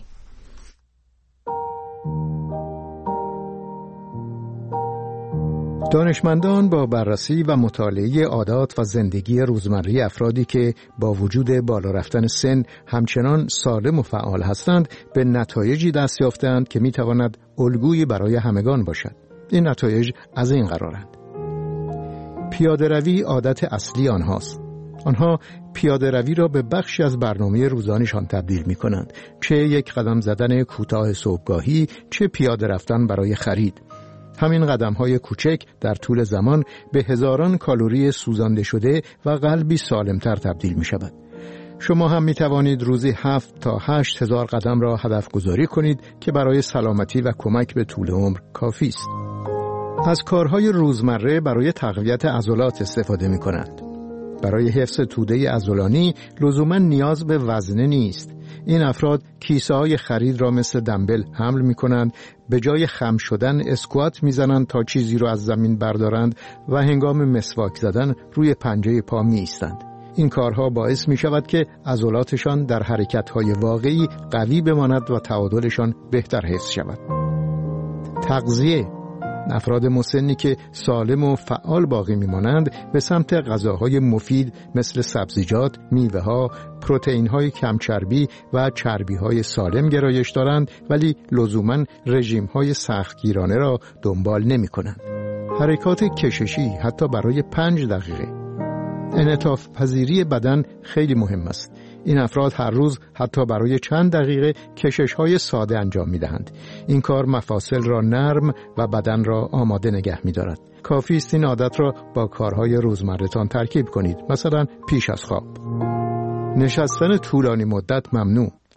دانشمندان با بررسی و مطالعه عادات و زندگی روزمره افرادی که با وجود بالا رفتن سن همچنان سالم و فعال هستند به نتایجی دست یافتند که میتواند الگویی برای همگان باشد. این نتایج از این قرارند: پیاده روی عادت اصلی آنهاست. آنها پیاده روی را به بخشی از برنامه روزانه‌شان تبدیل می کنند، چه یک قدم زدن کوتاه صبحگاهی، چه پیاده رفتن برای خرید. همین قدم‌های کوچک در طول زمان به هزاران کالری سوزانده شده و قلبی سالمتر تبدیل می شود. شما هم می توانید روزی هفت تا هشت هزار قدم را هدف گذاری کنید که برای سلامتی و کمک به طول عمر کافی است. از کارهای روزمره برای تقویت عضلات استفاده می کنند. برای حفظ توده عضلانی لزوما نیاز به وزنه نیست. این افراد کیسه های خرید را مثل دمبل حمل می کنند، به جای خم شدن اسکوات می زنند تا چیزی را از زمین بردارند و هنگام مسواک زدن روی پنجه پا می ایستند. این کارها باعث می شود که عضلاتشان در حرکت های واقعی قوی بماند و تعادلشان بهتر حفظ شود. تغذیه: افراد مسنی که سالم و فعال باقی میمانند به سمت غذاهای مفید مثل سبزیجات، میوه‌ها، پروتئین‌های کم چربی و چربی‌های سالم گرایش دارند، ولی لزوماً رژیم‌های سختگیرانه را دنبال نمی‌کنند. حرکات کششی حتی برای پنج دقیقه. انعطاف پذیری بدن خیلی مهم است. این افراد هر روز حتی برای چند دقیقه کشش‌های ساده انجام می‌دهند. این کار مفاصل را نرم و بدن را آماده نگه می‌دارد. کافی است این عادت را با کارهای روزمره‌تان ترکیب کنید، مثلا پیش از خواب. نشستن طولانی مدت ممنوع.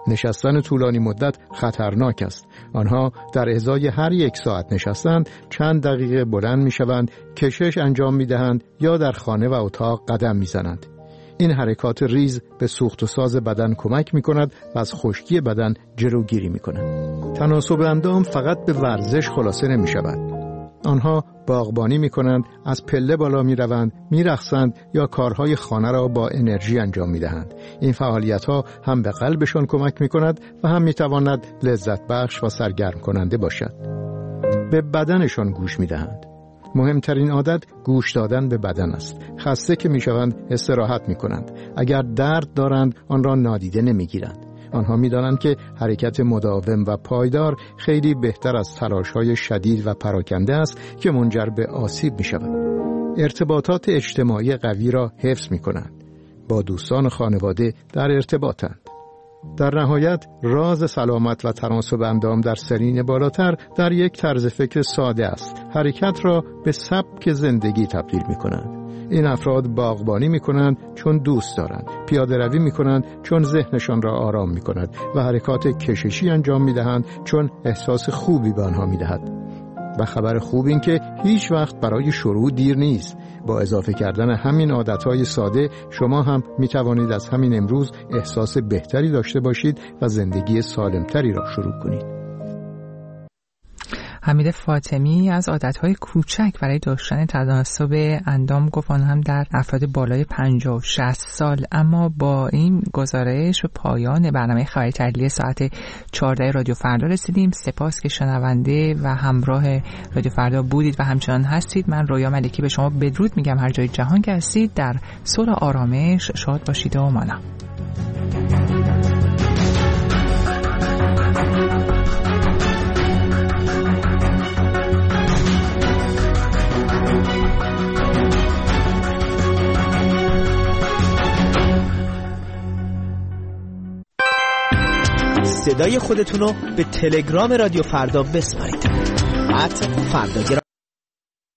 نشستن طولانی مدت خطرناک است. آنها در ازای هر یک ساعت نشستند چند دقیقه بلند می شوند، کشش انجام می دهند یا در خانه و اتاق قدم می زنند. این حرکات ریز به سوخت و ساز بدن کمک می کند و از خشکی بدن جلوگیری می کند. تناسب اندام فقط به ورزش خلاصه نمی شود. آنها باغبانی می کنند، از پله بالا می روند، می رقصند یا کارهای خانه را با انرژی انجام می دهند. این فعالیت ها هم به قلبشان کمک می کند و هم می تواند لذت بخش و سرگرم کننده باشد. به بدنشان گوش می دهند. مهمترین عادت گوش دادن به بدن است. خسته که می شوند استراحت می کنند. اگر درد دارند آن را نادیده نمی گیرند. آنها می دانند که حرکت مداوم و پایدار خیلی بهتر از تلاش‌های شدید و پراکنده است که منجر به آسیب می شود. ارتباطات اجتماعی قوی را حفظ می کنند. با دوستان و خانواده در ارتباطند. در نهایت راز سلامت و تناسب اندام در سنین بالاتر در یک طرز فکر ساده است. حرکت را به سبک زندگی تبدیل می کنند. این افراد باغبانی می کنند چون دوست دارند، پیاده روی می کنند چون ذهنشان را آرام می کند و حرکات کششی انجام می دهند چون احساس خوبی به آنها می دهد. و خبر خوب این که هیچ وقت برای شروع دیر نیست. با اضافه کردن همین عادتهای ساده شما هم می توانید از همین امروز احساس بهتری داشته باشید و زندگی سالمتری را شروع کنید. حمید فاطمی از عادتهای کوچک برای داشتن تناسب اندام گفت، آن هم در افراد بالای پنجاه و شصت سال. اما با این گزارش به پایان برنامه خبری تحلیلی ساعت چهارده رادیو فردا رسیدیم. سپاس که شنونده و همراه رادیو فردا بودید و همچنان هستید. من رویا ملکی به شما بدرود میگم هر جای جهان که هستید. در صلح و آرامش شاد باشید و مانا. صدای خودتون رو به تلگرام رادیو فردا بسپارید. ات فردا